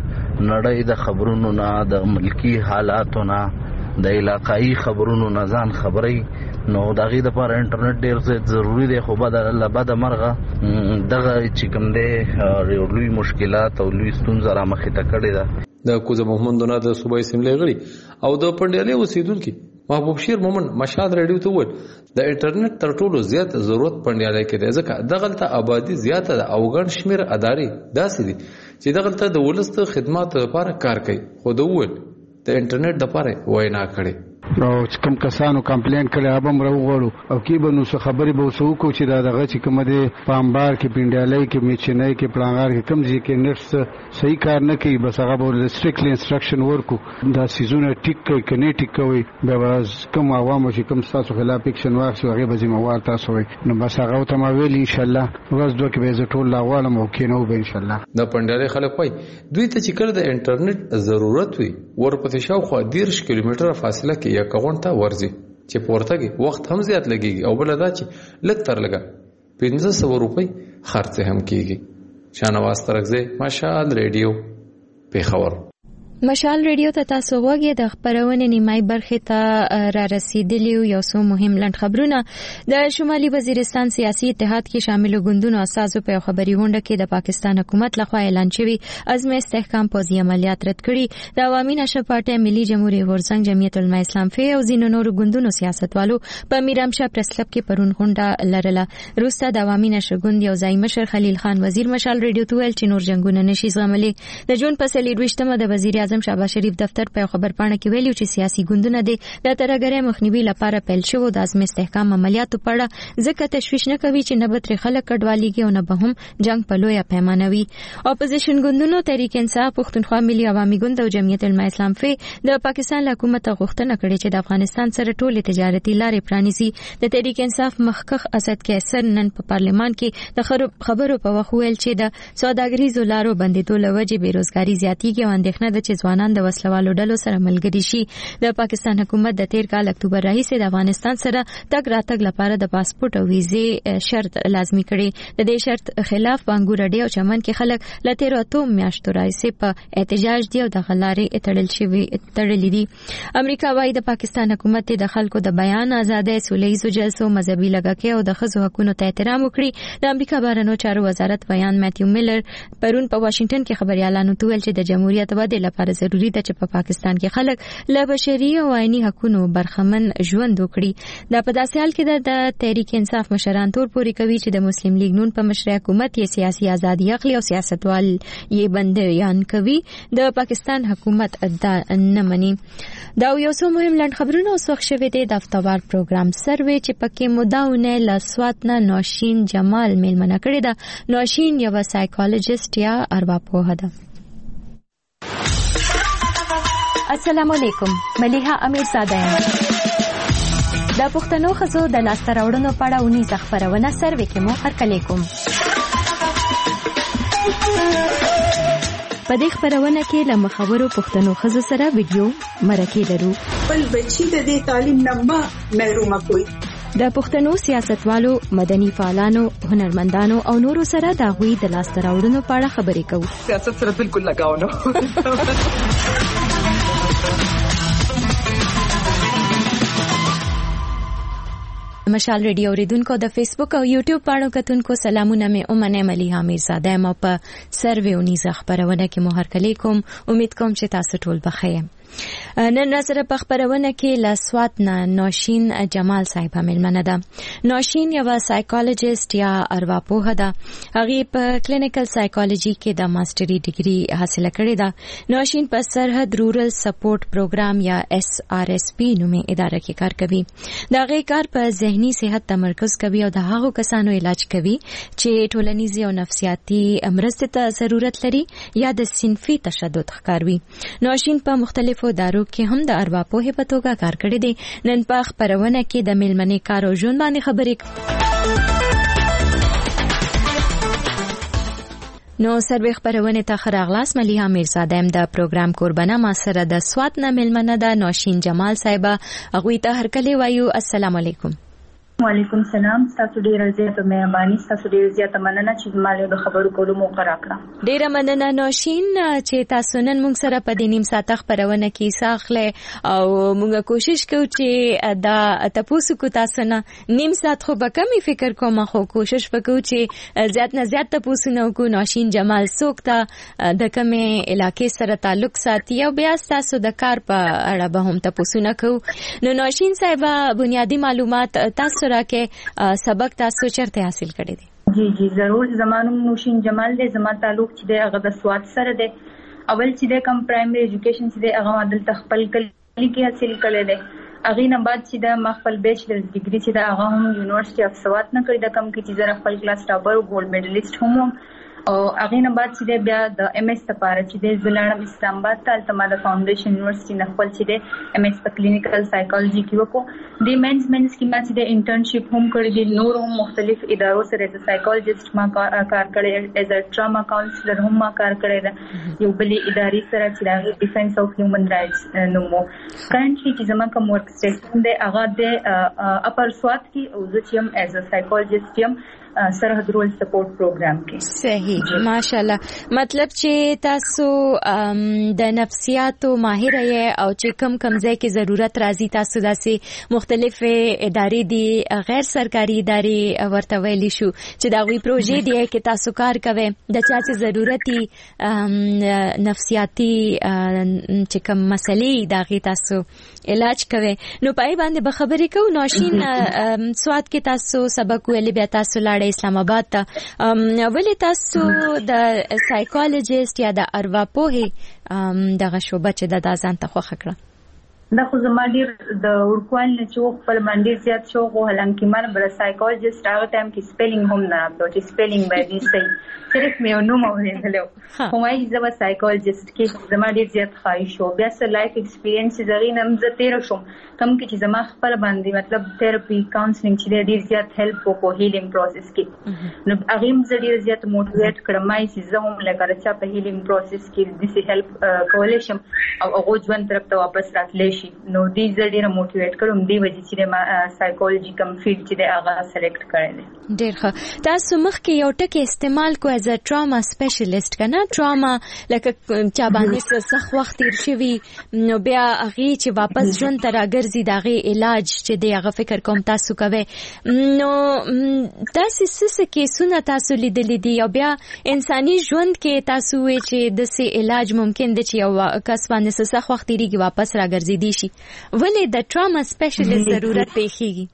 نړۍ د خبرونو نه د ملکی حالاتو نه د علاقائی خبرونو نه ځان خبري نو دغه د لپاره انټرنیټ ډیر زیات ضروری دی. خو بعد الله بعد مرغه دغه چې کوم دی لوی مشکلات او لوی ستونزې را مخې ته کړي ده. د کوزه محمد نه د صوبای اسمبلی غړي او د پنډیالي اوسیدونکو محبوب شیر مومن مشال ریډیو ته وویل د انټرنیټ تر ټولو زیات ضرورت پنډیالي کې دی ځکه دغلته آبادی زیاته ده او ګڼ شمیر ادارې داسې دي چې دغلته د ولس د خدماتو لپاره کار کوي. خو د وویل د انټرنیټ لپاره وینا کړي. او کم کسانو کمپلین کړي هغه هم راوغړو او کې به نو څه خبرې به وسو کو چې دا دغه چې کوم دی پامبار کې پینډیالۍ کې میچنۍ کې پلانغار کې کم ځای کې نټس صحیح کار نه کوي بس هغه به سټریکټلی انسټرکشن ورکو دا سیزونه ټیک کوي کني ټیک کوي بیا کوم عوامو چې کوم تاسو خلاف اکشن واخلي هغه به ذمہوار تاسو وي نو بس هغه ته ما ویل ان شاء الله ورځ دوه کې به زه ټول لاغوالم او کې نو به ان شاء الله د پنداري خلک وای دوی ته چې کړه د انټرنیټ ضرورت وي ورپسې شاوخوا دیرش کیلومتره فاصله کې یا کغون ته ورځي چې پورته کې وخت هم زیات لګيږي او بل دا چې لږ تر لګا پنځه سوه روپۍ خرڅ هم کیږي شانواز ترغزه مشال ریډیو پیښور مشال ریډیو ته تاسو غوږی د خبرونې نیمای برخه ته را رسیدلی یو څو مهم لند خبرونه د شمالي وزیرستان سیاسي اتحاد کې شامل ګوندونو اساسو په خبري غونډه کې د پاکستان حکومت لخوا اعلان شوی عزم استحکام پوځي عملیات رد کړي د عوامي نشر پارټي ملي جمهوریت غورځنګ جمعیت العلماء اسلام فی او ځینو نورو ګوندونو سیاستوالو په میرامشاه پریس کلب کې پرون غونډه لرله روستا د عوامي نشر ګوند یو ځای مشر خلیل خان وزیر مشال ریډیو ته ویل چې نور جنگونه نشي زغملي د جون په سلیرويشتمه د وزیر اعظم شهباز شریف دفتر په خبر پاڼه کې ویلي چې سیاسي ګوندونه د ترهګرۍ مخنیوي لپاره پیل شوی د عزم استحکام عملیاتو په اړه ځکه تشویش نه کوي چې نه به تر خلک کډواليږي او نه به هم جنگ په لویه پیمانه وي اپوزیشن ګوندونو تحریک انصاف پښتونخوا ملي عوامي ګوند او جمعیت العلماء اسلام فی د پاکستان حکومت غوښتنه کړې چې د افغانستان سره ټولې تجارتي لارې پرانیزي د تحریک انصاف مخکخ اسد کیسر نن په پارلمان کې د خبرو په وخت ویل چې د سوداګریزو لارو بندیدو لوجې بیروزګاری زیاتیږي او اندېښنه ده چې ځوانان د وسلوالو ډلو سره ملګري شي د پاکستان حکومت د تیر کال اکتوبر راهیسې د افغانستان سره تګ راتګ لپاره د پاسپورت او ویزې شرط لازمي کړي د دې شرط خلاف بانګور اډي او چمن کې خلک لته اتو میاشتو راځي په احتجاج دی او د غلارې اتړل شوی اتړل دي امریکا وايي د پاکستان حکومت د خلکو د بیان ازادۍ سولهییزو جلسو مذهبي لګاکې او د خزو حقوقو ته احترام وکړي د امریکا بهرنیو چارو وزارت بیان ماتیو میلر پرون په واشنگټن کې خبريالانو ته ویل چې د جمهوریت وده لپاره ضروری ده چې په پاکستان کې خلک له بشري او عیني حقوقو برخمن ژوند وکړي دا په داسې حال کې د تحریک انصاف مشران تور پوري کوي چې د مسلم لیگ نون په مشر حکومت یې سیاسي ازادي اخلي او سیاستوال یې بندیان کوي د پاکستان حکومت دا نه مني دا یو څو مهم لند خبرونه اوس وخت شوه دي د افتوار پروګرام سروې چې پکې مداونه لاسواتنا نوشین جمال میلمنه کړی دا نوشین یو سایکولوژیست یا ارواپوه ده السلام علیکم ملیحه امیر زاده یم د پښتنو ښځو د لاسته راوړنو په اړه اونیزه خپرونه سروې کې مو هرکلی کوم په دې خپرونه کې له مخورو پښتنو ښځو سره ویډیو مرکې لرو بل بچی د دې تعلیم نه محرومه کوي د پښتنو سیاستوالو مدني فعالانو هنرمندانو او نورو سره د غوي د لاسته راوړنو په اړه خبرې کوو سیاست سره بالکل لگاو نه مشال ریډیو اوریدونکو د فیسبوک او یوټیوب پاڼو کتونکو سلامونه مې اومنه ملیحه میرزاده ما په سروې اونیزه خبرونه کې مو هرکلی کوم امید کوم چې تاسو ټول بخیر نن نظر په خبرونه کې لاسوات نه نوشین جمال صاحب ملمنه ده نوشین یو سایکولوژیست یا ارواپوه ده هغه په کلینیکل سایکولوژي کې د ماستري ډیګري حاصله کړې ده نوشین په سرحد رورل سپورټ پروګرام یا اس آر اس پی نومې اداره کې کار کوي دا غي کار په ذهني صحت تمرکز کوي او د هغو کسانو علاج کوي چې ټولنیزي او نفسیاتي مرستې ته ضرورت لري یا د صنفي تشدد ښکاروي نوشین په مختلفو دارو کې هم د ارواپوهې په توګه کار کړی دی نن په خبرونه کې د میلمنې کار او ژوند باندې خبرې نو سروې خبرونه ته خراغلاس ملیحه میرزاده ام د پروګرام قربانه ما سره د سوات نه میلمنه ده نوشین جمال صاحب هغه ته هرکلی وایو السلام علیکم وعلیکم سلام تاسو ډیر زیاته مهرباني تاسو ډیر زیاته مننه چې مالې د خبرو کولو موقع راکړه ډیر مننه نوشین چې تاسو نن موږ سره په دې نیم ساعت خبرونه کې ساخله او موږ کوشش کوو چې دا تاسو کو تاسو نه نیم ساعت خو به کمی فکر کوم خو کوشش وکړو چې زیات نه زیات تاسو نو کو نوشین جمال سوکتا د کومه علاقې سره تعلق ساتي او بیا تاسو د کار په اړه به هم تاسو نه کوو نو نوشین صاحب بنیادی معلومات تاسو راکه سبق تاسو چرته حاصل کړی دي جی جی ضرور زمانو نوشین جمال دې زما تعلق چې د هغه د سواد سره دی اول چې د کم پرایمری ایجوکیشن چې د هغه عدل تخپل کلی کې حاصل کړی دی اغه نه بعد چې د مخفل بیچلر ډیګري چې د هغه هم یونیورسيټي اف سوات نه کړی د کم کې چې زه خپل کلاس ټاپر او ګولډ میډلیسټ هم او هغه نه بعد چې بیا د ایم ایس لپاره چې د زلانم اسلام آباد ته التما د فاونډیشن یونیورسيټي نه خپل چې د ایم ایس په کلینیکل سایکالوجي کې وکړو د مینز مینز کې ما چې د انټرنشپ هم کړی دي نور هم مختلف ادارو سره د سایکالوجیست ما کار کړی ایز ا ټراما کاونسلر هم ما کار کړی دا یو بلې ادارې سره چې د ډیفنس اف هیومن رائټس نومو کرنټلی چې زما کوم ورک سټیشن دی هغه د اپر سوات کې او زه چې هم ایز ا سایکالوجیست یم سرحد رول سپورټ پروګرام کې. صحیح ماشاءالله. مطلب چې تاسو د نفسیاتو ماهر یې او چې کم کم ځای کې ضرورت راځي تاسو داسې مختلف ادارې دي غیر سرکاري ادارې ورته ویلی شو چې دا وی پروژې دي کې تاسو کار کوي د چا چې ضرورتي نفسیاتي چې کم مسلې دا غي تاسو علاج کوي نو پای باندې به خبرې کوو. نوشین سواد کې تاسو سبق ویلي بیا تاسو لاړ اسلام آباد ته ولې تاسو د سایکالوجیست یا د ارواپوهي دغه شوبه چې د ځان ته خوښه کړه دا خو زما ډیر د ورکوال نه چې خپل منډي زیات شو خو هلکه مر بل سایکالوجیست هغه ټایم کې سپیلینګ هم نه راځو چې سپیلینګ باندې صحیح صرف مې نو مو نه خو مې زما سایکالوجیست کې زما ډیر زیات خواهش شو بیا سره لایف ایکسپیرینس زغې نم زه تیر شوم کم کې چې زما خپل باندې مطلب تھراپي کاونسلینګ چې ډیر زیات هیلپ وکړو هیلینګ پروسس کې نو هغه مې ډیر زیات موټیویټ کړم چې زه هم لکه راځه په هیلینګ پروسس کې د سي هیلپ کولای شم او هغه ژوند طرف ته واپس راتلی شي نو دې زه ډیر موټیویټ کړم دی وجې چې ما سایکالوجي کم فیلډ چې هغه سلیکټ کړل. ډیر ښه. تاسو مخکې یو ټکی استعمال کوئ از ټراما سپیشلیست کنه ټراما لکه چا باندې سخت وخت تیر شوی نو بیا هغه چې واپس ژوند ته راګرځي دغه علاج چې دی هغه فکر کوم تاسو کوي نو تاسو څه کیسونه تاسو لیدلې دي او بیا انساني ژوند کې تاسو وی چې د سي علاج ممکن دی چې یو کس باندې سخت وخت تیریږي واپس راګرځي دي شي ولې د ټراما سپیشلیست ضرورت پیښیږي؟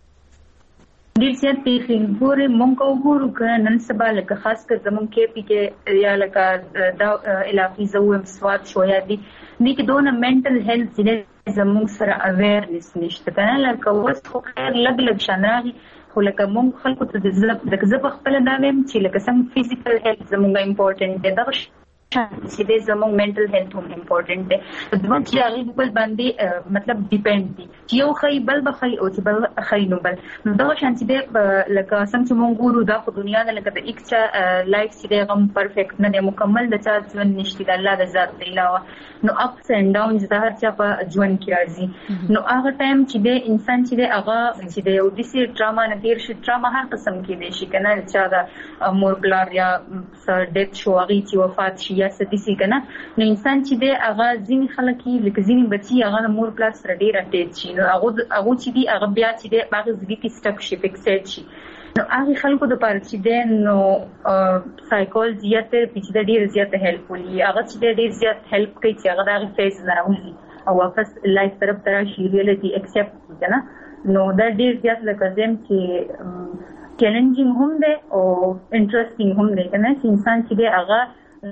ډیر زیات پیښیږي ګوره مونږ وګورو که نن سبا لکه خاص کر زمونږ کې پی کې یا لکه دا علاقې زوم سواد شو یا دي دي کې دونه منټل هیلث چې زمونږ سره اویرنس نشته کنه لکه اوس خو لګ لګ شان راغی خو لکه مونږ خلکو ته د زړه د زړه خپل دا ویم چې لکه څنګه فزیکل هیلث زمونږ امپورټنت دی دا چې د زموږ منټل هیلث هم امپورټنت دی د دوه چې هغه بل باندې مطلب ډیپند دي چې یو خی بل بخی او چې بل خی نو بل نو دا شان چې د لکه څنګه چې مونږ ګورو دا خو دنیا نه لکه د ایکچا لایف چې د غم پرفیکټ نه دی مکمل د چا ژوند نشته د الله د ذات دی علاوه نو اپس اینڈ ډاونز د هر چا په ژوند کې راځي نو هغه ټایم چې د انسان چې د هغه چې د یو دسي ټراما نه تیر شي ټراما هر قسم کې دی شي کنه چې دا مور بلار یا سر ډیت شو هغه چې وفات شي یا ستاسي کنه نو انسان چې د هغه ځین خلک لکه ځین بچي هغه مور پلاس سره ډیر اټیچ شي نو هغه هغه چې دی هغه بیا چې د هغه ځګي کې سټک شي فکسډ شي نو هغه خلکو د پاره چې د نو سایکولوژي یا تھراپي چې ډیر زیات هیلپ ولي هغه چې ډیر زیات هیلپ کوي چې هغه د فیز نه راوځي او واپس لایف طرف ته شي ریالټي اکسپټ کنه نو دا ډیر زیات لکه زم چې چیلنجینګ هم دی او انټرېستینګ هم دی کنه چې انسان چې دی هغه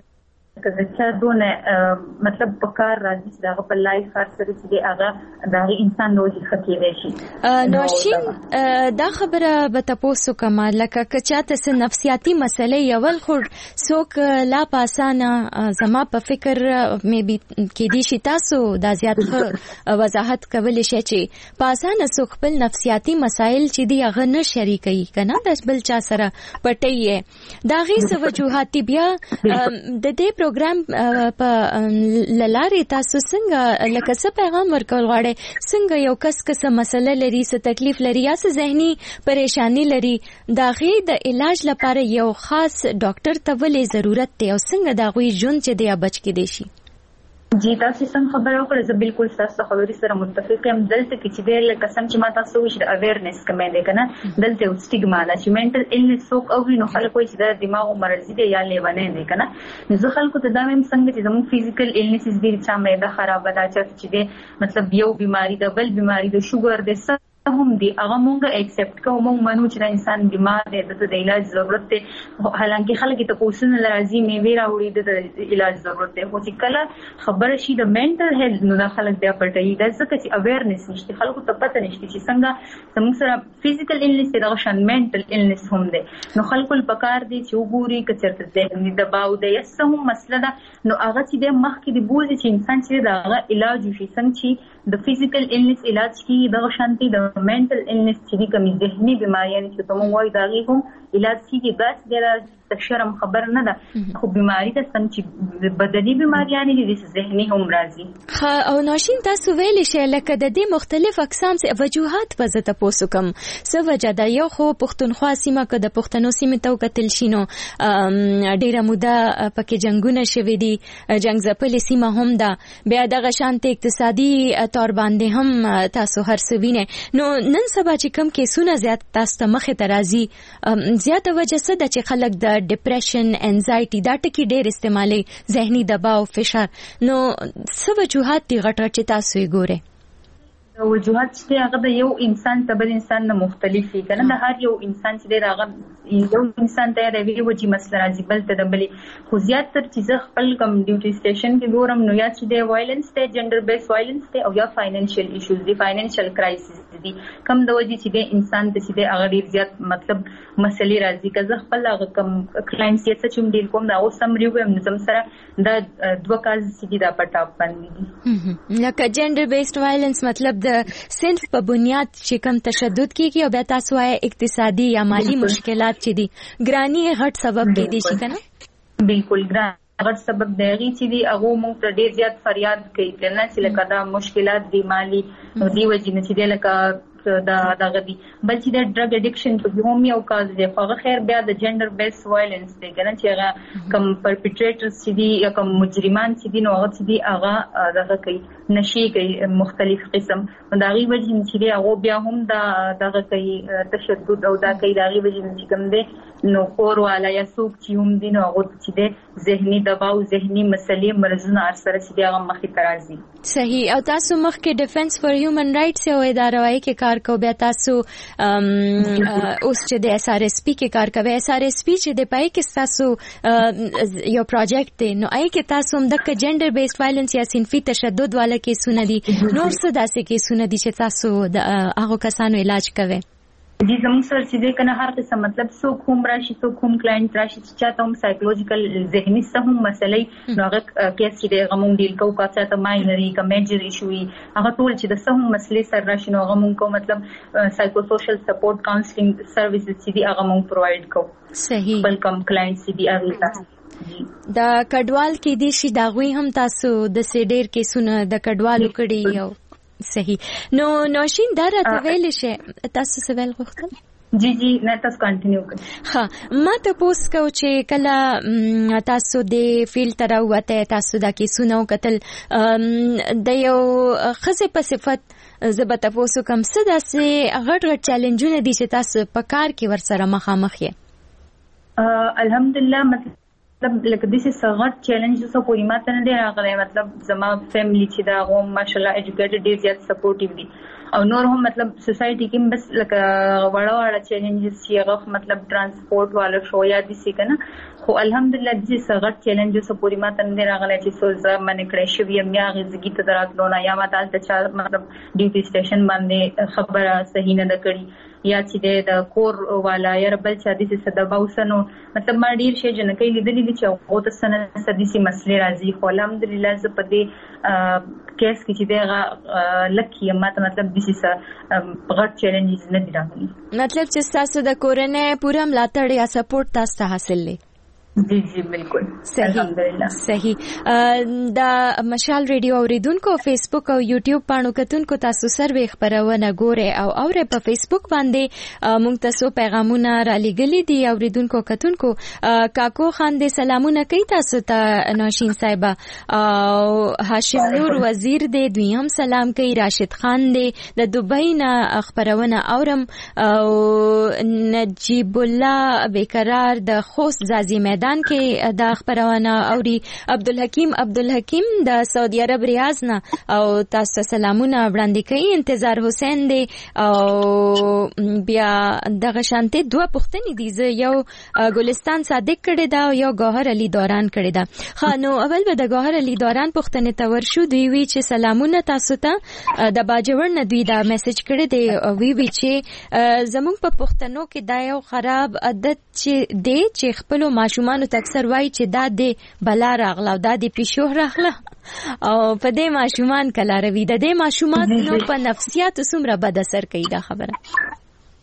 که چې دونه مطلب پکار راځي چې دا په لایف هر سره چې هغه دا انسان نوځي خکې شي نوشین دا خبره به تاسو کوم لکه که چاته څه نفسیاتي مسلې یول خو څوک لا پاسانه زما په فکر مې بي کې دي شي تاسو دا زیات وضاحت کول شي چې پاسانه څوک خپل نفسیاتي مسایل چې دی هغه نه شریکي کنه د بل چا سره پټي دا غي څه وجوهات بیا د دې پروګرام په لارې تاسو څنګه لکه څه پیغام ورکول غواړئ څنګه یو کس کسه مسله لري څه تکلیف لري یا څه ذهني پریشانی لري دا غي د علاج لپاره یو خاص ډاکټر ته ولې ضرورت دی او څنګه دا غوي ژوند چې دی بچ کې دی شي؟ جی تاسو څنګه خبره وکړه زه بالکل تاسو خبرې سره متفق یم دلته کې چې د قسم چې ما تاسو وښه د اویرنس کمې ده کنه دلته او سټیګما ده چې منټل النس څوک او نو خلکو چې د دماغ مرض دي یا لیونه دي کنه زه خلکو ته دا وایم څنګه چې زموږ فزیکل النسز دي چې معده خراب ده چې د مطلب یو بیماری ده بل بیماری ده شوګر ده هم دی هغه مونږه ایکسپټ کوو مونږ منو چې د انسان بیمار دی د علاج ضرورت دی حالانکه خلک ته پوښتنه لازمي میوه راوړي د علاج ضرورت دی خو چې کله خبره شي د منټل هیلث نو د خلک بیا پټي د ځکه چې اویرنس نشته خلکو ته پته نشته چې څنګه زموږ سره فزیکل النس دی د شان منټل النس هم دی نو خلکو پکار دی چې وګوري کچرته ذهني دباو دی یسه هم مسله ده نو هغه چې د مخکې دی بوزي چې انسان چې دا علاج وشي څنګه چې د فزیکل النس علاج کی د شانتي د mental illness چې د کمی ذهني بیماریاں چې کوم وای داغي هم علاج کیږي بس د شرم خبر نه ده خو بیماری ته څنګه چې بدني بیماریاں دي د ذهني هم راځي خا او ناشین تاسو ویل شي لکه د دې مختلف اقسام څخه وجوهات په زته پوسو کم سو وجه دا یو خو پښتونخوا سیمه کې د پښتنو سیمه تو کتل شینو ډیره موده پکې جنگونه شوي دي جنگ زپلې سیمه هم ده بیا د غشانت اقتصادي تور باندې هم تاسو هر څه وینئ نو نن سبا چې کم کیسونه زیات تاسو ته مخه ترازی زیاته وجه څه د چې خلک د ډیپریشن انزایټي دا ټکی ډېر استعمالي ذهني دباو فشار نو څه وجوهات دي غټ چې تاسو یې ګورئ وجوهات چې هغه د یو انسان ته بل انسان نه مختلف دي کنه د هر یو انسان چې هغه یو انسان ته د وی وجې مسله راځي بل ته د بلې خو زیات تر چې خپل کم ډیوټي سټیشن کې ګورم نو یا چې د وایلنس ته جندر بیس وایلنس ته او یا فاینانشل ایشوز دي فاینانشل کرایسس دي کم د وجې چې د انسان ته چې د هغه ډیر زیات مطلب مسلې راځي که خپل هغه کم کلاینټس یې څه چوم ډیل کوم دا اوس سم ریو هم نظم سره د دوه کاز چې دا پټاپ باندې دي لکه جندر بیسډ وایلنس مطلب صنف په بنیاد چې کم تشدد کیږي او بیا تاسو وايي اقتصادي یا مالی مشکلات چې دي ګرانی غټ سبب دی دي شي کنه بالکل ګران غټ سبب دی چې دی هغه موږ ته ډیر زیات فریاد کوي کنه چې لکه دا مشکلات دی مالی نو دی وجې نه چې لکه دا دغه دی بل چې د ډرګ اډیکشن په هم یو کاز دی خو خیر بیا د جندر بیس وایلنس دی کنه چې هغه کم پرپیټریټرز چې دی یا کم مجرمان چې دی نو هغه چې دی هغه دغه کوي نشي کوي مختلف قسم دا غي وجه چې دی هغه بیا هم دا دغه کوي تشدد او دا کوي دا غي وجه چې کوم دی نو کور والا یا څوک چې هم دی نو هغه چې دی ذهني دباو ذهني مسلې مرزونه سره چې دی هغه مخې ته راځي صحیح او تاسو مخکې ډیفنس فار هیومن رائټس یو اداره وایي کې کار کو بیا تاسو اوس چې د اس ار اس پی کې کار کوي اس ار اس پی چې د پای کې تاسو یو پروجیکټ دی نو آی کې تاسو هم د جندر بیسډ وایلنس یا صنفي تشدد والا کې سونه دي نور څه داسې کې سونه دي چې تاسو د هغه کسانو علاج کوي دي زموږ سره چې دی کنه هر قسم مطلب سو کوم راشي سو کوم کلاینټ راشي چې چاته هم سایکولوژیکل ذهني څه هم مسلې نو هغه کیس چې دی هغه مونږ ډیل کوو کا چاته ماینري کا میجر ایشو وي هغه ټول چې د څه هم مسلې سره راشي نو هغه مونږ کو مطلب سایکو سوشل سپورټ کاونسلینګ سرویسز چې دی هغه مونږ پرووایډ کوو صحیح بل کم کلاینټ چې دی هغه دا کډوال کې دي شي دا غوي هم تاسو د سیډیر کې سونه د کډوالو کړي یو صحیح نو نوشین دا راته ویل شي تاسو سوال غوښتل جی جی نه تاسو کنټینیو کړئ ها ما ته پوس کو چې کله تاسو د فیلډ تر وته تاسو دا کې سونو قتل د یو خزه په صفت زبته تاسو کوم څه داسې غټ غټ چیلنجونه دي چې تاسو په کار کې ورسره مخامخ یې الحمدلله مطلب لکه د څه سغت چیلنج څه پوری ماته نه دی راغلی مطلب زما فیملی چې دا غو ماشاءالله ایجوکیټډ ډیر زیات سپورټیو دي او نور هم مطلب سوسایټي کې بس لکه وړه وړه چیلنجز چې هغه مطلب ترانسپورت والا شو یا دي څه کنه خو الحمدلله د څه سغت چیلنج څه پوری ماته نه دی راغلی چې سوزه منې کړې شو یم یا غزګی ته دراتلو نه یا ماته د چا مطلب ډیوټي سټیشن باندې خبره صحیح نه ده کړې یا چې د کور والا یا بل چا د څه دباوسنو مطلب ما ډیر شي جنکې لیدلې دي چې هغه ته سن سديسي مسلې راځي خو الحمدلله ز په دې کیس کې چې دغه لکه ماته مطلب د څه غټ چیلنجز نه دي راغلي مطلب چې تاسو د کورنۍ پوره ملاتړ یا سپورټ تاسو ته حاصل لې جی جی بالکل صحیح صحیح دا مشال ریډیو اوریدونکو فیسبوک او یوټیوب باندې کتونکو تاسو سروي خبرونه ګوره او اوره په فیسبوک باندې مونږ تاسو پیغامونه را لګلې دي اوریدونکو کتونکو کاکو خان دې سلامونه کوي تاسو ته نوشین صاحب او هاشم نور وزیر دې دوی هم سلام کوي راشد خان دې د دوبۍ نه خبرونه اورم او نجیب الله بیقرار د خوست زازی میدان کې د خبرونه اوري عبدالحکیم عبدالحکیم د سعودي عرب ریاض نه او تاسو سلامونه وړاندې کوي. انتظار حسین دی او بیا دغه شانته دوه پوښتنې دي، زه یو ګلستان صادق کړی دا او یو گوهر علي دوران کړی دا. خانو اول به د گوهر علي دوران پوښتنې ته ورشو. دوی وی چې سلامونه تاسو ته د باجوړ نه دوی دا میسج کړی دی، وی وی چې زموږ په پښتنو کې دا یو خراب عادت چې دی چې خپل ماشومان ته اکثر وایي چې دا د بلا راغله او دا د پیشو راغله او په دې ماشومان کلاروي د دې ماشومان نو په نفسیات څومره بد اثر کوي دا خبره.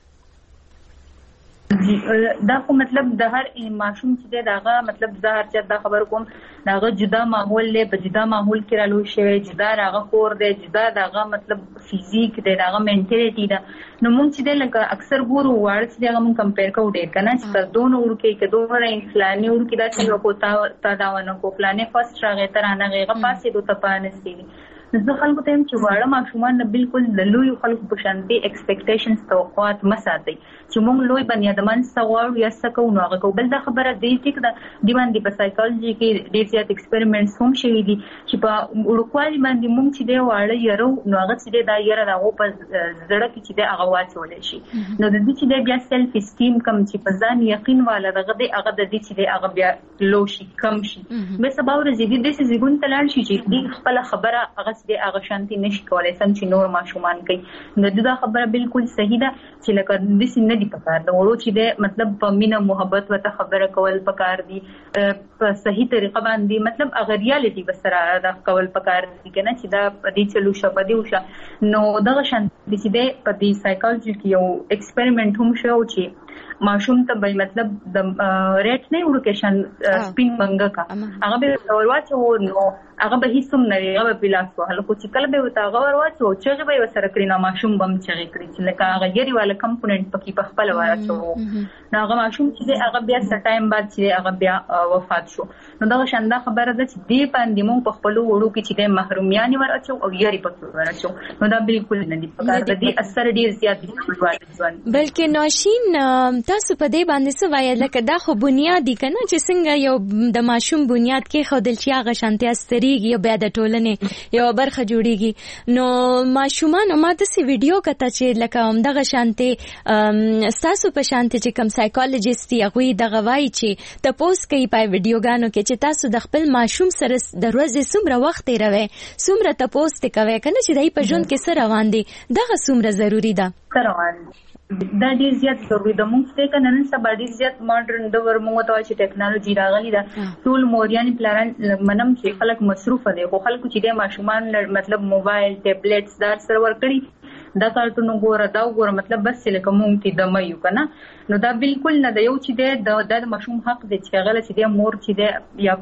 دا خو مطلب د هر ماشوم چې دی داغه مطلب زه هر چا دا خبر کوم داغه جدا ماحول له په جدا ماحول کې رالو شوی، جدا راغه کور دی، جدا داغه مطلب فزیک دی، داغه منټیلیټی دا. نو مونږ چې دی لکه اکثر ګورو واړ چې دغه مونږ کمپیر کوو ډیر کنه چې دونه ورکه کې دوه فلانی ورکه دا چې کو تا تا دا ونه کو فلانی فرست راغی تر نه غیغه پاسې دوه پانستی. زه خلکو ته هم چې واړه ماشومان نه بالکل د لوی خلکو په شان دي ایکسپیکټیشنز توقعات مساتي چې مونږ لوی بنی ادمان سوال یا سکو نو هغه کو بل دا خبره دی ټیک دا دی باندې په سایکالوجي کې ډیر زیات ایکسپریمنټس هم شوي دي چې په وړوکوالي باندې مونږ چې دی واړه یارو نو هغه چې دی دا یاره راغو په زړه کې چې دی هغه واچول شي. نو د دې چې دی بیا سلف اسټیم کم چې په ځان یقین والا دغه دی هغه د دې چې دی هغه بیا لو شي کم شي. به سبا ورځې دې د زیګون تلل شي چې دې خپل خبره هغه دې هغه شانتي نشي کولای څنګه چې نور ماشومان کوي. نو دا خبره بالکل صحیح ده چې لکه د سین نه دی پکار دا وړو چې د مطلب په مینا محبت وته خبره کول پکار دي په صحیح طریقه باندې مطلب هغه ریالټي بسره دا کول پکار دي کنه چې دا پدې چلو شپدي وشه. نو دا شانتي چې د پدې سایکالوجي کې یو ایکسپریمنټ هم شو چې ماشوم ته به مطلب د ریټ نه ورکیشن سپین منګه کا هغه به ورواچو نو هغه به هیڅ هم نه هغه به پلاس وهله خو چې کله به وتا هغه ورواچو چې به وسره کړی نو ماشوم بم چغې کړی چې لکه هغه یری والا کمپوننت پکې په خپل ورواچو نو هغه ماشوم چې هغه بیا څه ټایم بعد چې هغه بیا وفات شو. نو دا شانده خبره ده چې دې باندې مونږ په خپل وړو کې چې د محرومیان ورواچو او یری پکې ورواچو نو دا بالکل نه دی په کار د اثر ډیر زیات دي بلکې ناشین تاسو په دې باندې څه وایي لکه دا خو بنیادی کنه چې څنګه یو د ماشوم بنیاد کې خو دلچي هغه شانتي استریږي او بیا د ټولنې یو برخه جوړیږي. نو ماشومان ما د سی ویډیو کته چې لکه هم دغه شانتي تاسو په شانتي چې کوم سایکالوجیست هغه دغه وایي چې تاسو کوي په ویډیوګانو کې چې تاسو د خپل ماشوم سره د ورځې څومره وخت تیروي څومره تاسو ته کوي کنه چې دای په ژوند کې سره روان دي دغه څومره ضروری ده. روان دا ډیر زیات ضروري ده. موږ څنګه نن سبا ډیر زیات ماډرن د ورمو ته چې ټیکنالوژي راغلي ده ټول موريان پلان منم چې خلک مصروف دي خو خلکو چې د ماشومان مطلب موبایل ټابلیټس دا سرور کړی دا کارټونو ګوره دا ګوره مطلب بس لکه مونږ تی د مېو کنه نو دا بالکل نه د یو چې د د مشوم حق دی چې غل چې د مور چې د یا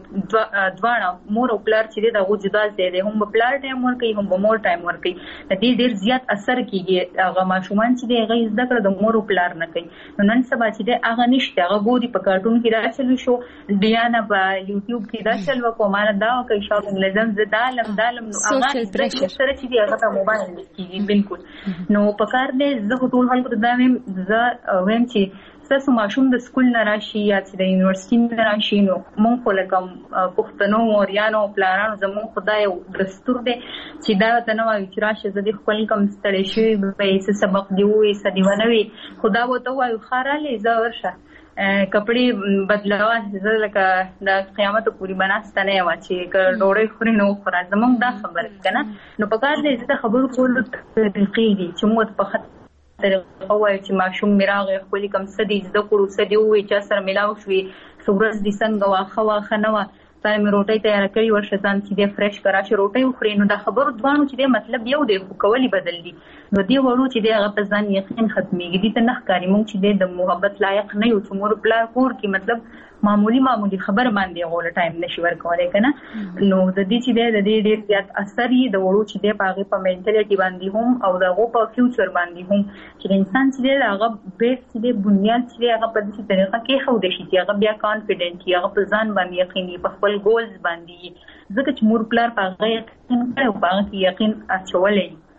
دواړه مور او پلار چې د غو جدا دي هم پلار ټایم ور کوي هم مور ټایم ور کوي د دې ډیر زیات اثر کیږي هغه ماشومان چې د غي زده کړ د مور او پلار نه کوي. نو نن سبا چې د هغه نشته هغه ګوري په کارټون کې راځي شو ډیانا په یوټیوب کې دا چل وکومانه دا کوي شاو لازم زدالم دالم نو هغه سره چې دی هغه موبایل کې بالکل نو پکار دې زه ټول خلکو ته دا ویم زه ویم چې تاسو ماشوم د سکول نه راشي یا چې د یونیورسيټي نه راشي نو مونږ خو لکه پښتنو موریانو پلانانو زموږ خدای دستور دی چې دا ته نو وایي چې راشه زه د خپل کم ستړي شي په څه سبق دی وې څه دی ونوي خدا وته وایي خاراله زه ورشه کپڑے بدلوا زه لکه د قیامت پوری بناستنه وا چې ک ډوړې خوري نو خورا زموږ دا خبر کنه نو پکار دې زه خبر کول طریقې دي چې موږ په خط طریقه وایي چې ماشوم میراغه خپل کم سدي زده کړو سدي وې چې سره ملاو شوي سورز دي څنګه واخه واخه نو پای مې روټي تیار کړی ورشه ځان چې د فرش کرا شي روټي وخوري نو دا خبرو ځوانو چې د مطلب یو دی کولی بدل دي نو دی ورو چې د هغه په ځان یقین ختميږي دي ته نه ښکاری مونږ چې د محبت لایق نه یو چې مور پلار کور کې مطلب معمولی معمولی خبر باندې غوړ ټایم نشي ورکولای کنه نو د دې چې د دې ډېر زیات اثر یې د وړو چې د پاغه په منټالیټي باندې هم او د غو په فیوچر باندې هم چې انسان چې هغه بیس چې د بنیاد چې هغه په دې طریقه کې خو د شي چې هغه بیا کانفیډنٹ یا په ځان باندې یقیني په خپل ګولز باندې ځکه چې مور پلار پاغه یقین کوي او پاغه یقین اچولې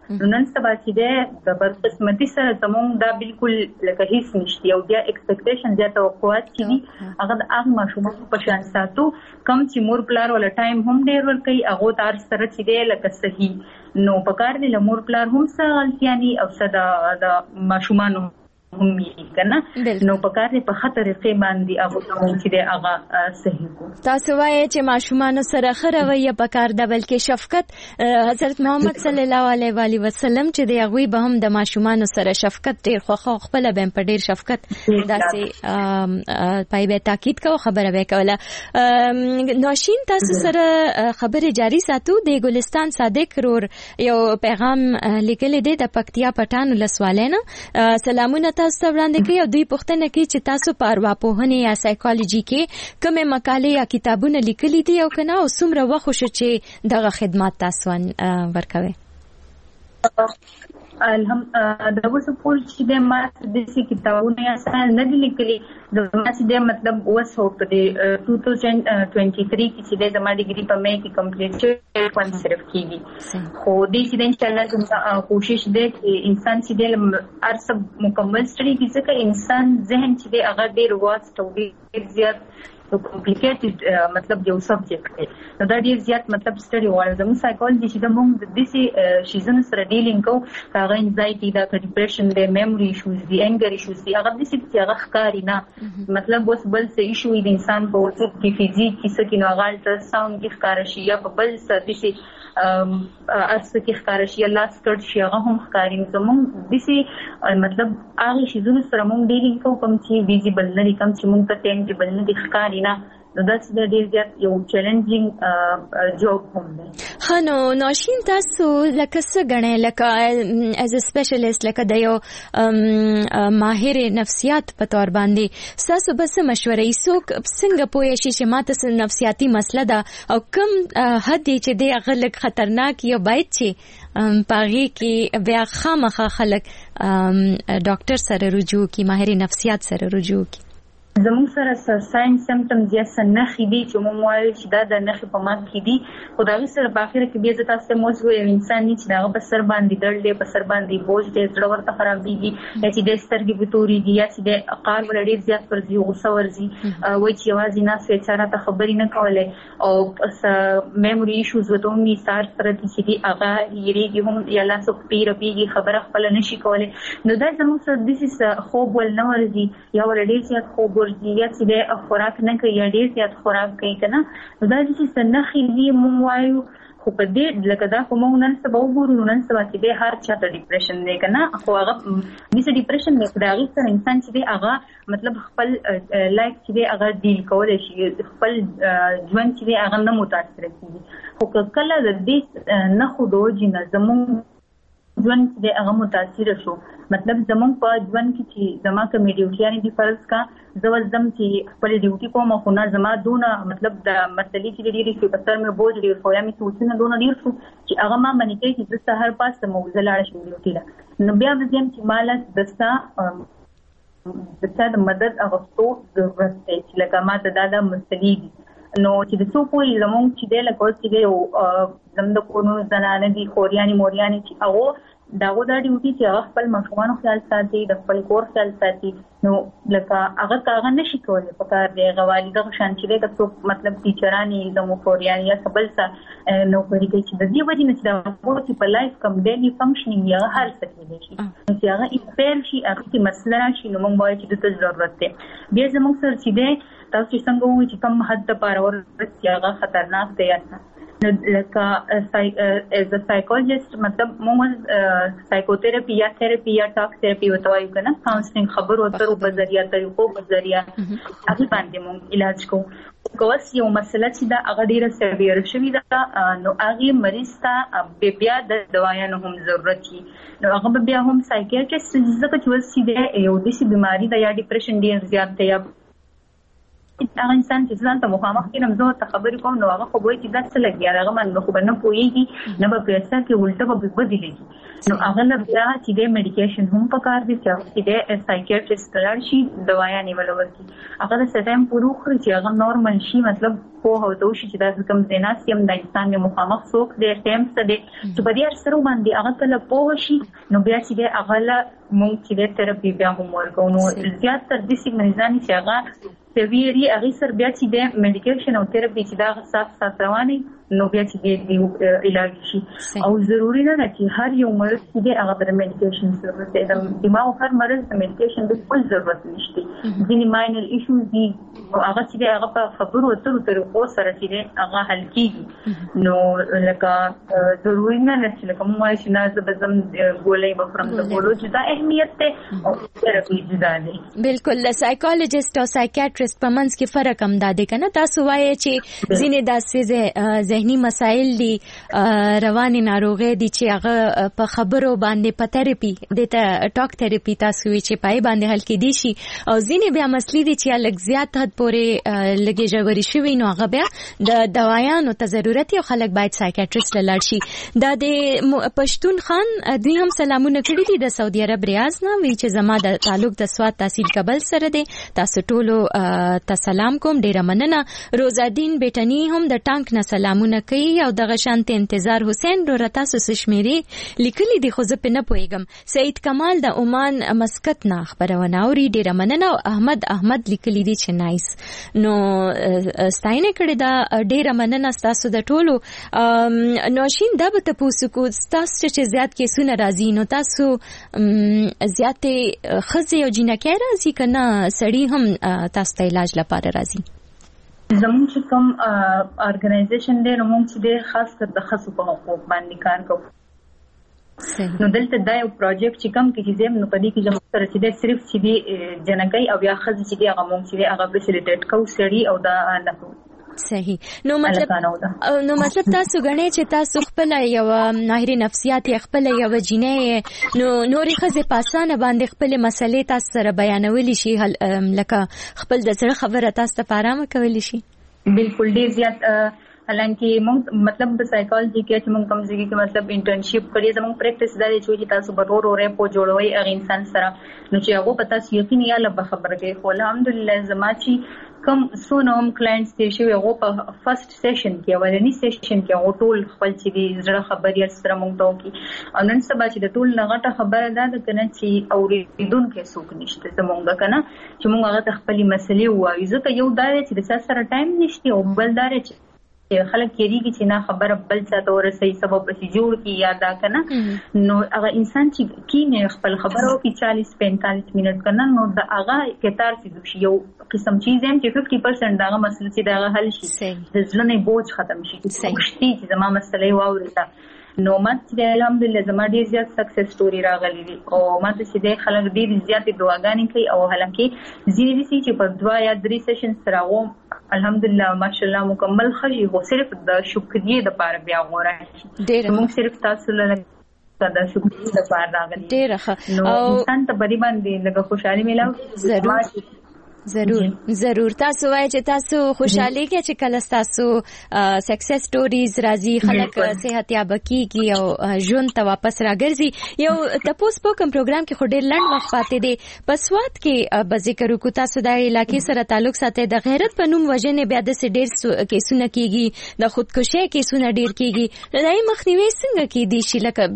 نو نن سبا چې ده د بدقسمتي سره زمونږ دا بالکل لکه هیڅ نشته او بیا ایکسپیکټیشن یا توقعات چې دي هغه د هغه ماشومانو په شان ساتو کم چې مور پلار ولا ټایم هم ډیر ورکوي هغه تار سره چې دی لکه صحیح نو پکار دی له مور پلار هم څه غلطیانی او څه د ماشومانو هم یې کنه نو پکار دی په خطر کې باندې هغه چې دی هغه صحیح کو تاسو وایي چې ماشومان سره خرویه پکار د بلکې شفقت حضرت محمد صلی الله علیه و علیه وسلم چې دی هغه به هم د ماشومان سره شفقت ډیر خو خپل به په ډیر شفقت داسې پای به تاکید کوي خبره وکوله نوشین تاسو سره خبره جاری ساتو د ګلستان صادق رور یو پیغام لیکل دی د پکتیا پټان لسوالینه سلامونه تاسو ته وړاندې کوي او دوی پوښتنه کوي چې تاسو په ارواپوهنې یا سایکالوژي کې کومه مقالې یا کتابونه لیکلي دي او کنه او څومره وخت شو چې دغه خدمات تاسو ورکوي الهم دا وسه پول چې د ما د سې کتابونه یا سره نه دي لیکلي د ما چې د مطلب وسه په د two thousand twenty-three کې چې د ما ډیګري په مې کې کمپلیټ شوی پن صرف کیږي خو دې چې د ان شاء الله کوشش دې چې انسان چې د ارسب مکمل سټډي کې ځکه انسان ذهن چې د هغه ډیر واسط او ډیر زیات تو کمپلیکیټډ مطلب یو سبجیکټ دی نو دا ډیر زیات مطلب سټډي غواړي زموږ سایکالوجي چې د موږ د دې شیزن سره ډیلینګ کوو هغه انزایټي دا ډیپریشن دی میموري ایشوز دی انګر ایشوز دی هغه د څه چې هغه ښکاری نه مطلب اوس بل څه ایشو د انسان په وجود کې فزیک کې څه کې نو هغه الټراساوند کې ښکار شي یا په بل څه د څه ارس کې ښکار شي یا لاس کټ شي هغه هم ښکاری زموږ د څه مطلب هغه شیزن سره موږ ډیلینګ کوو کوم چې ویزیبل نه دي کوم چې موږ ته ټینجبل نه دي ښکاری نو that's the ډیر زیات یو چیلنجینګ جوب هم دی خنو نوشین تاسو لکه څه غنې لکه as a specialist لکه د یو ماهر نفسیات په تور باندې تاسو بس مشورې څوک څنګه پوهی شي چې ماته نفسیاتي مسله ده او کوم حد چې دی غلط خطرناک یا باید چې پاغي کې بیا خامخا خلک ډاکټر سره رجوع کی ماهر نفسیات سره رجوع کی زموږ سره ساين سمپټمز یا سنخې دي چې موږ وایو چې دا د نخې په مات کې دي خو دا سره په اخر کې بیا ځکه تاسو موضوع یو انسان چې دا په سر باندې دړ دی په سر باندې بوج دی زړه ورته خراب دي یا چې د سترګې بتوري دي یا چې د عقار ولډي زیات پرځي غوسه ورځي وای چې आवाज نه سوي چاره ته خبرې نه کوله او میموري ایشوز وته می سار سره چې دي هغه یریږي هم یا لاس په پیر پیږي خبره خپل نشي کوله نو دا زموږ سره د څه خوب ول نه ورځي یا ولډي زیات خوب ورځي چې د خوراک نه کوي یا ډیر زیات خوراک کوي کنه نو دا چې سنخې دي موږ وایو خو په دې لکه دا کوم نن سبا وګورو نن سبا چې د هر چا ته ډیپریشن دی کنه خو هغه دې ډیپریشن نه دا غي سره انسان چې دی هغه مطلب خپل لایف چې دی هغه ډیل کولای شي خپل ژوند چې دی هغه نه متاثر کیږي خو کله د دې نه خو دوی نه زموږ ژوند چې هغه متاثر شو مطلب زموږ په ژوند کې چې زما کوم ډیوټیانې دي فرض کا زو زم چې خپل ډیوټي کوم خو نه زما دونه مطلب د مسلې چې ډیری چې په سر مې بوج ډیر خو یا مې سوچنه دونه ډیر شو چې هغه ما باندې کوي چې د سحر پاس ته موزلاړ شو ډیوټي لا نو بیا زم چې مال دستا دستا د مدد اغوستو ضرورت دی چې لکه ما ته دا د مسلې دي نو چې د څو پوي زموږ چې د لکه چې د زم د کونو زنانه دي خورياني مورياني چې هغه داغه دا ډیوټي چې هغه خپل ماشومان خیال ساتي د خپل کور خیال ساتي نو لکه هغه کاغه نشي کولای په کار دی غوالي د شان چې د څو مطلب ټیچرانی د مخوريان یا قبل څه نو کوي چې د دې وجه نه چې د وو په لایف کم ډیلی فنکشنینګ یا هر څه کې شي نو چې هغه ایفیر شي هغه کې مسله راشي نو موږ وایو چې د ضرورت دی بیا زموږ سره چې دی تاسو څنګه وایي چې کم حد ته پاره ورته هغه خطرناک دی یا نو لکه as a psychologist مطلب موږ سایکوتراپي یا تھراپي یا ټاک تھراپي وتاوي کنه کاونسلینګ خبر ورته په ذریعہ طریقو په ذریعہ هغه باندې موږ علاج کوو کوس یو مسله چې دا هغه ډیره سیویر شوی دا نو هغه مریض ته بیا د دوايانو هم ضرورت شي نو هغه بیا هم سایکیاټریست ځکه چې وسی دی یو د شي بيماري دا یا ډیپریشن ډیر زیات دی یا هغه انسان چې ځان ته مخامخ کینم زه ته خبرې کوم نو هغه خو وایي چې دا څه لګي هغه من خو نه پوهیږي نه به پیسې کې ولټه به بدلېږي نو هغه نه بیا چې د میډیکیشن هم پکار دي چې د سایکیاټریست لار شي دوايا نیول ورکی هغه د سټایم پورو خري چې هغه نورمال شي مطلب په هوته شي چې دا کوم زیناس یم د انسان مخامخ څوک د ټیم څه دي چې په دې سره باندې هغه کله پوه شي نو بیا چې هغه لا مونږ چې د تراپي بیا هم ورکو نو زیات تر دې سیګناليزان چې هغه سویری هغه سر بیا چې د میډیکیشن او تراپي چې دا صاف صاف رواني نو بیا چې د علاج شي او ضروری نه ده چې هر یو مرض چې هغه د میډیکیشن ضرورت دی د دماغ هر مرض د میډیکیشن د ټول ضرورت نشته ځینې ماینر ایشوز دي هغه چې هغه په خبرو اترو طریقو سره چې هغه حل کیږي نو لکه ضروری نه ده چې لکه موږ چې نه زبزم ګولې بفرم د ګولو چې دا اهمیت ته او تراپي جدا دي بالکل سایکالوجیست او سایکیاټریست په منځ کې فرق هم دا دی کنه تاسو وایي چې ځینې داسې ذهني مسایل دي رواني ناروغي دي چې هغه په خبرو باندې په تراپي د ټاک تراپي تاسو وی چې پای باندې حل کې دي شي او ځینې بیا مسلې دي چې لږ زیات حد پورې لګي جوړی شوی نو هغه بیا د دوايانو ته ضرورت یو خلک باید سایکیاټریست لاړ شي دا د پښتون خان دوی هم سلامونه کړی دي د سعودي عرب ریاض نه وی چې زما د تعلق د سواد تحصیل کابل سره دی تاسو ټولو ته سلام کوم ډیره مننه روزالدین بیٹنی هم د ټانک نه سلامونه کوي او دغه شانته انتظار حسین رو تاسو سشمیري لیکلي دي خو زه په نه پويګم سید کمال د عمان مسقط نه خبرونه اوري ډیره مننه او احمد احمد لیکلي دي چې نایس نو ستاینه کړی دا ډیره مننه تاسو د ټولو نوشین دا به تاسو کو تاسو چې زیات کیسونه راځي نو تاسو زیاتې خزي او جنکه راځي کنه سړی هم تاسو ته علاج لپاره راځي زموږ چې کوم ارګنایزیشن دی نو موږ چې د خاص کر د خصو په حقوق باندې کار کوو نو دلته دا یو پروجیکټ چې کوم کې چې نو پدې کې زموږ سره چې د صرف چې دی جنکۍ او یا خزي چې دی هغه موږ چې هغه فیسیلیټیټ کوو سړي او دا نه کوو صحیح نو مطلب نو مطلب تاسو غنئ چې تاسو خپل یو ماهر نفسیات خپل یو جنې نو نورې خزه پاسانه باندې خپل مسلې تاسو سره بیانولی شي لکه خپل د سره خبره تاسو ته آرام کولی شي بالکل ډیر زیات حالانکه موږ مطلب د سایکالوجي کې چې موږ کوم ځای کې مطلب انټرنشپ کړی زموږ پریکټیس دا دی چې تاسو به ورو ورو په جوړوي هغه انسان سره نو چې هغه پتا سي یقیني یا لبه خبره کوي خو الحمدلله زما چې کوم سونوم کلاینټس دي چې هغه په فرست سیشن کې اولنی سیشن کې هغه ټول خپل چې دي زړه خبري سره موږ ته کوي او نن سبا چې د ټول لغټه خبره ده کنه چې اورېدونکو څوک نشته زمونږ کنه چې موږ هغه خپل مسلې وایو ځکه یو دا چې د سره ټایم نشته او بل دا چې خلک کېږي چې نه خبره بل څه ته ورسي سبب پسې جوړ کی یا دا کنه نو هغه انسان چې کینه خپل خبرو کې چالیس پینتالیس منټ کنه نو دا هغه کتار چې یو قسم چیز هم چې پنځه پرسنټ دا مسله چې دا حل شي د ځلنې بوج ختم شي خوشتي چې زما مسله واورېده نو ماته د الحمدلله زما ډیر زیات سکسس سټوري راغلي دي او ماته چې د خلک ډیر زیات دعاګانې کوي او حالانکه ځینې دي چې په دوا یا درې سیشن سره و الحمدلله ماشاءالله مکمل خشي خو صرف د شکرې د پاره بیا غوړای ډیر موږ صرف تاسو له دا شکرې د پاره راغلي ډیر ښه نو انسان ته بری باندې لږه خوشحالي ملاو ضرور ضرور ضرور تاسو وایي چې تاسو خوشحالي کې چې کله تاسو سکسس سټوریز راځي خلک صحت یاب کیږي او ژوند ته واپس راګرځي یو تاسو په کوم پروګرام کې خډیر لند وخت پاتې دي په سواد کې به ذکر وکړو تاسو د علاقې سره تعلق ساتي د غیرت په نوم وجنه بیا د ډیر کیسونه کیږي د خودکشي کیسونه ډیر کیږي د دای مخنیوي څنګه کیدی شي لکه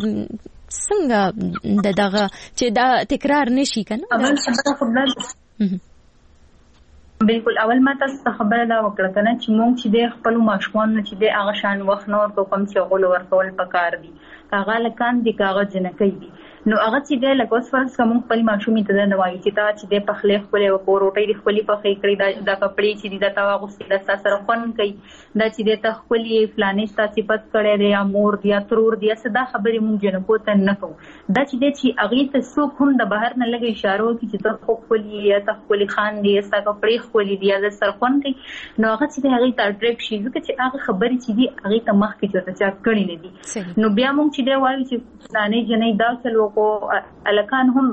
څنګه د دغه چې دا تکرار نشي کنه اول څنګه خبر بالکل اول ما تاسو خبره دا وکړه کنه چې مونږ چې د خپل ماشومان چې د هغه شان وخت نور کوم چې غول ورکول پکار دي هغه لکان دي کاغذ نه کوي نو هغه چې د لکوس فرض کوم خپل ماشومې ته نه وایي چې تا چې د پخلې خپل او پروټې د خپل پخې کړی دا د کپړې چې د تا واغوستي د سره خون کوي دا چې د تخپلې فلانې تاسو پات کړی دی یا مور دی یا ترور دی صدا خبرې مونږ جن کو ته نه کوو دا چې د چې هغه ته سو کوم د بهر نه لګي اشاره وکړي چې ته خپل یا تخپل خان دی یا کپړې خپل دی یا سره خون کوي نو هغه چې هغه ته اټریکټ شي ځکه چې هغه خبرې چې دی هغه ته مخ کې چرته چا کړی نه دي نو بیا مونږ چې دی وایو چې فلانې جنې دا څلو کو الکان هم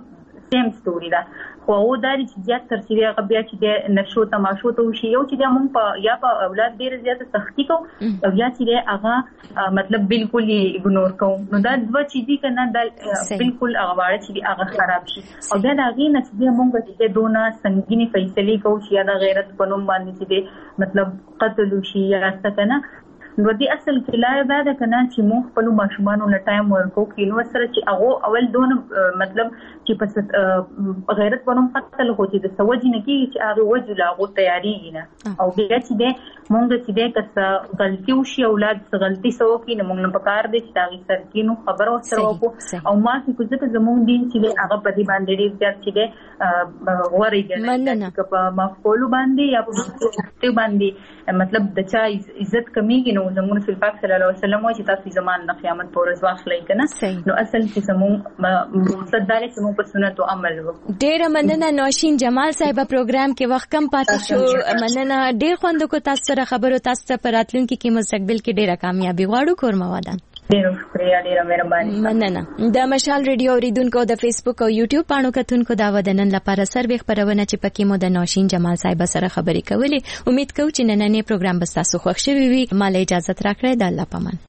سیم ستوري ده خو او دا چې زیات تر چې هغه بیا چې د نشو تماشو ته وشي یو چې موږ په یا په اولاد ډیر زیات سختی کو او یا چې هغه مطلب بالکل یې اګنور کو نو دا دوه چې دي کنه دا بالکل هغه واړه چې هغه خراب شي او دا هغه نه چې موږ چې دونه سنگینی فیصله کو چې دا غیرت پنوم باندې چې مطلب قتل شي یا څه کنه نو دې اصل کې لا دا ده کنه چې موږ خپل ماشومانو له ټایم ورکو کې نو سره چې هغه اول دون مطلب چې پس غیرت پنوم قتل هو چې د سوجي نه کې چې هغه وجه لا غو تیاری نه او بیا چې دې مونږ چې دې کس غلطي وشي اولاد څه غلطي سو کې نه مونږ نه پکار دي چې تاغي سرکینو خبر او سره وکړو او ما چې کوزه زموږ دین چې هغه په دې باندې ډېر ځات چې دې غوړېږي چې په مفعول باندې یا په باندې مطلب د چا عزت کمیږي نو زموږ رسول پاک صلی الله علیه وسلم وايي چې تاسو زمان د قیامت پر ورځ واخلئ کنه نو اصل چې زموږ مقصد دا چې موږ په سنت او عمل وکړو. ډېر مننه نوشین جمال صاحب پروګرام کې وخت کم پاتې شو مننه ډېر خوند کو تاسو سره خبرو تاسو ته په راتلونکي کې مستقبل کې ډېره کامیابی غواړو کورما ودان. ډېر شکریہ ډېر مهرباني مننه. د مشال ریډیو اوریدونکو د فیسبوک او یوټیوب پاڼو کتونکو دا ودانن لپاره سروي خبرونه چې پکې مو د نوشین جمال صاحب سره خبرې کولې امید کوم چې نننې پروګرام به تاسو خوښ شوي وي. مال اجازه راکړئ د الله پامان.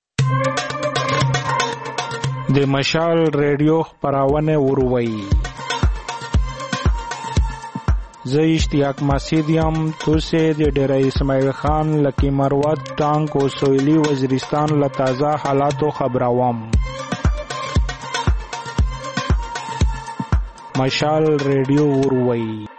د مشال ریډیو خبرونه وروي زه اشتیاق مسعود یم توسه د ډیره اسماعیل خان لکی مروت ټانک او سویلی وزیرستان له تازه حالاتو خبروم. مشال ریډیو وروي.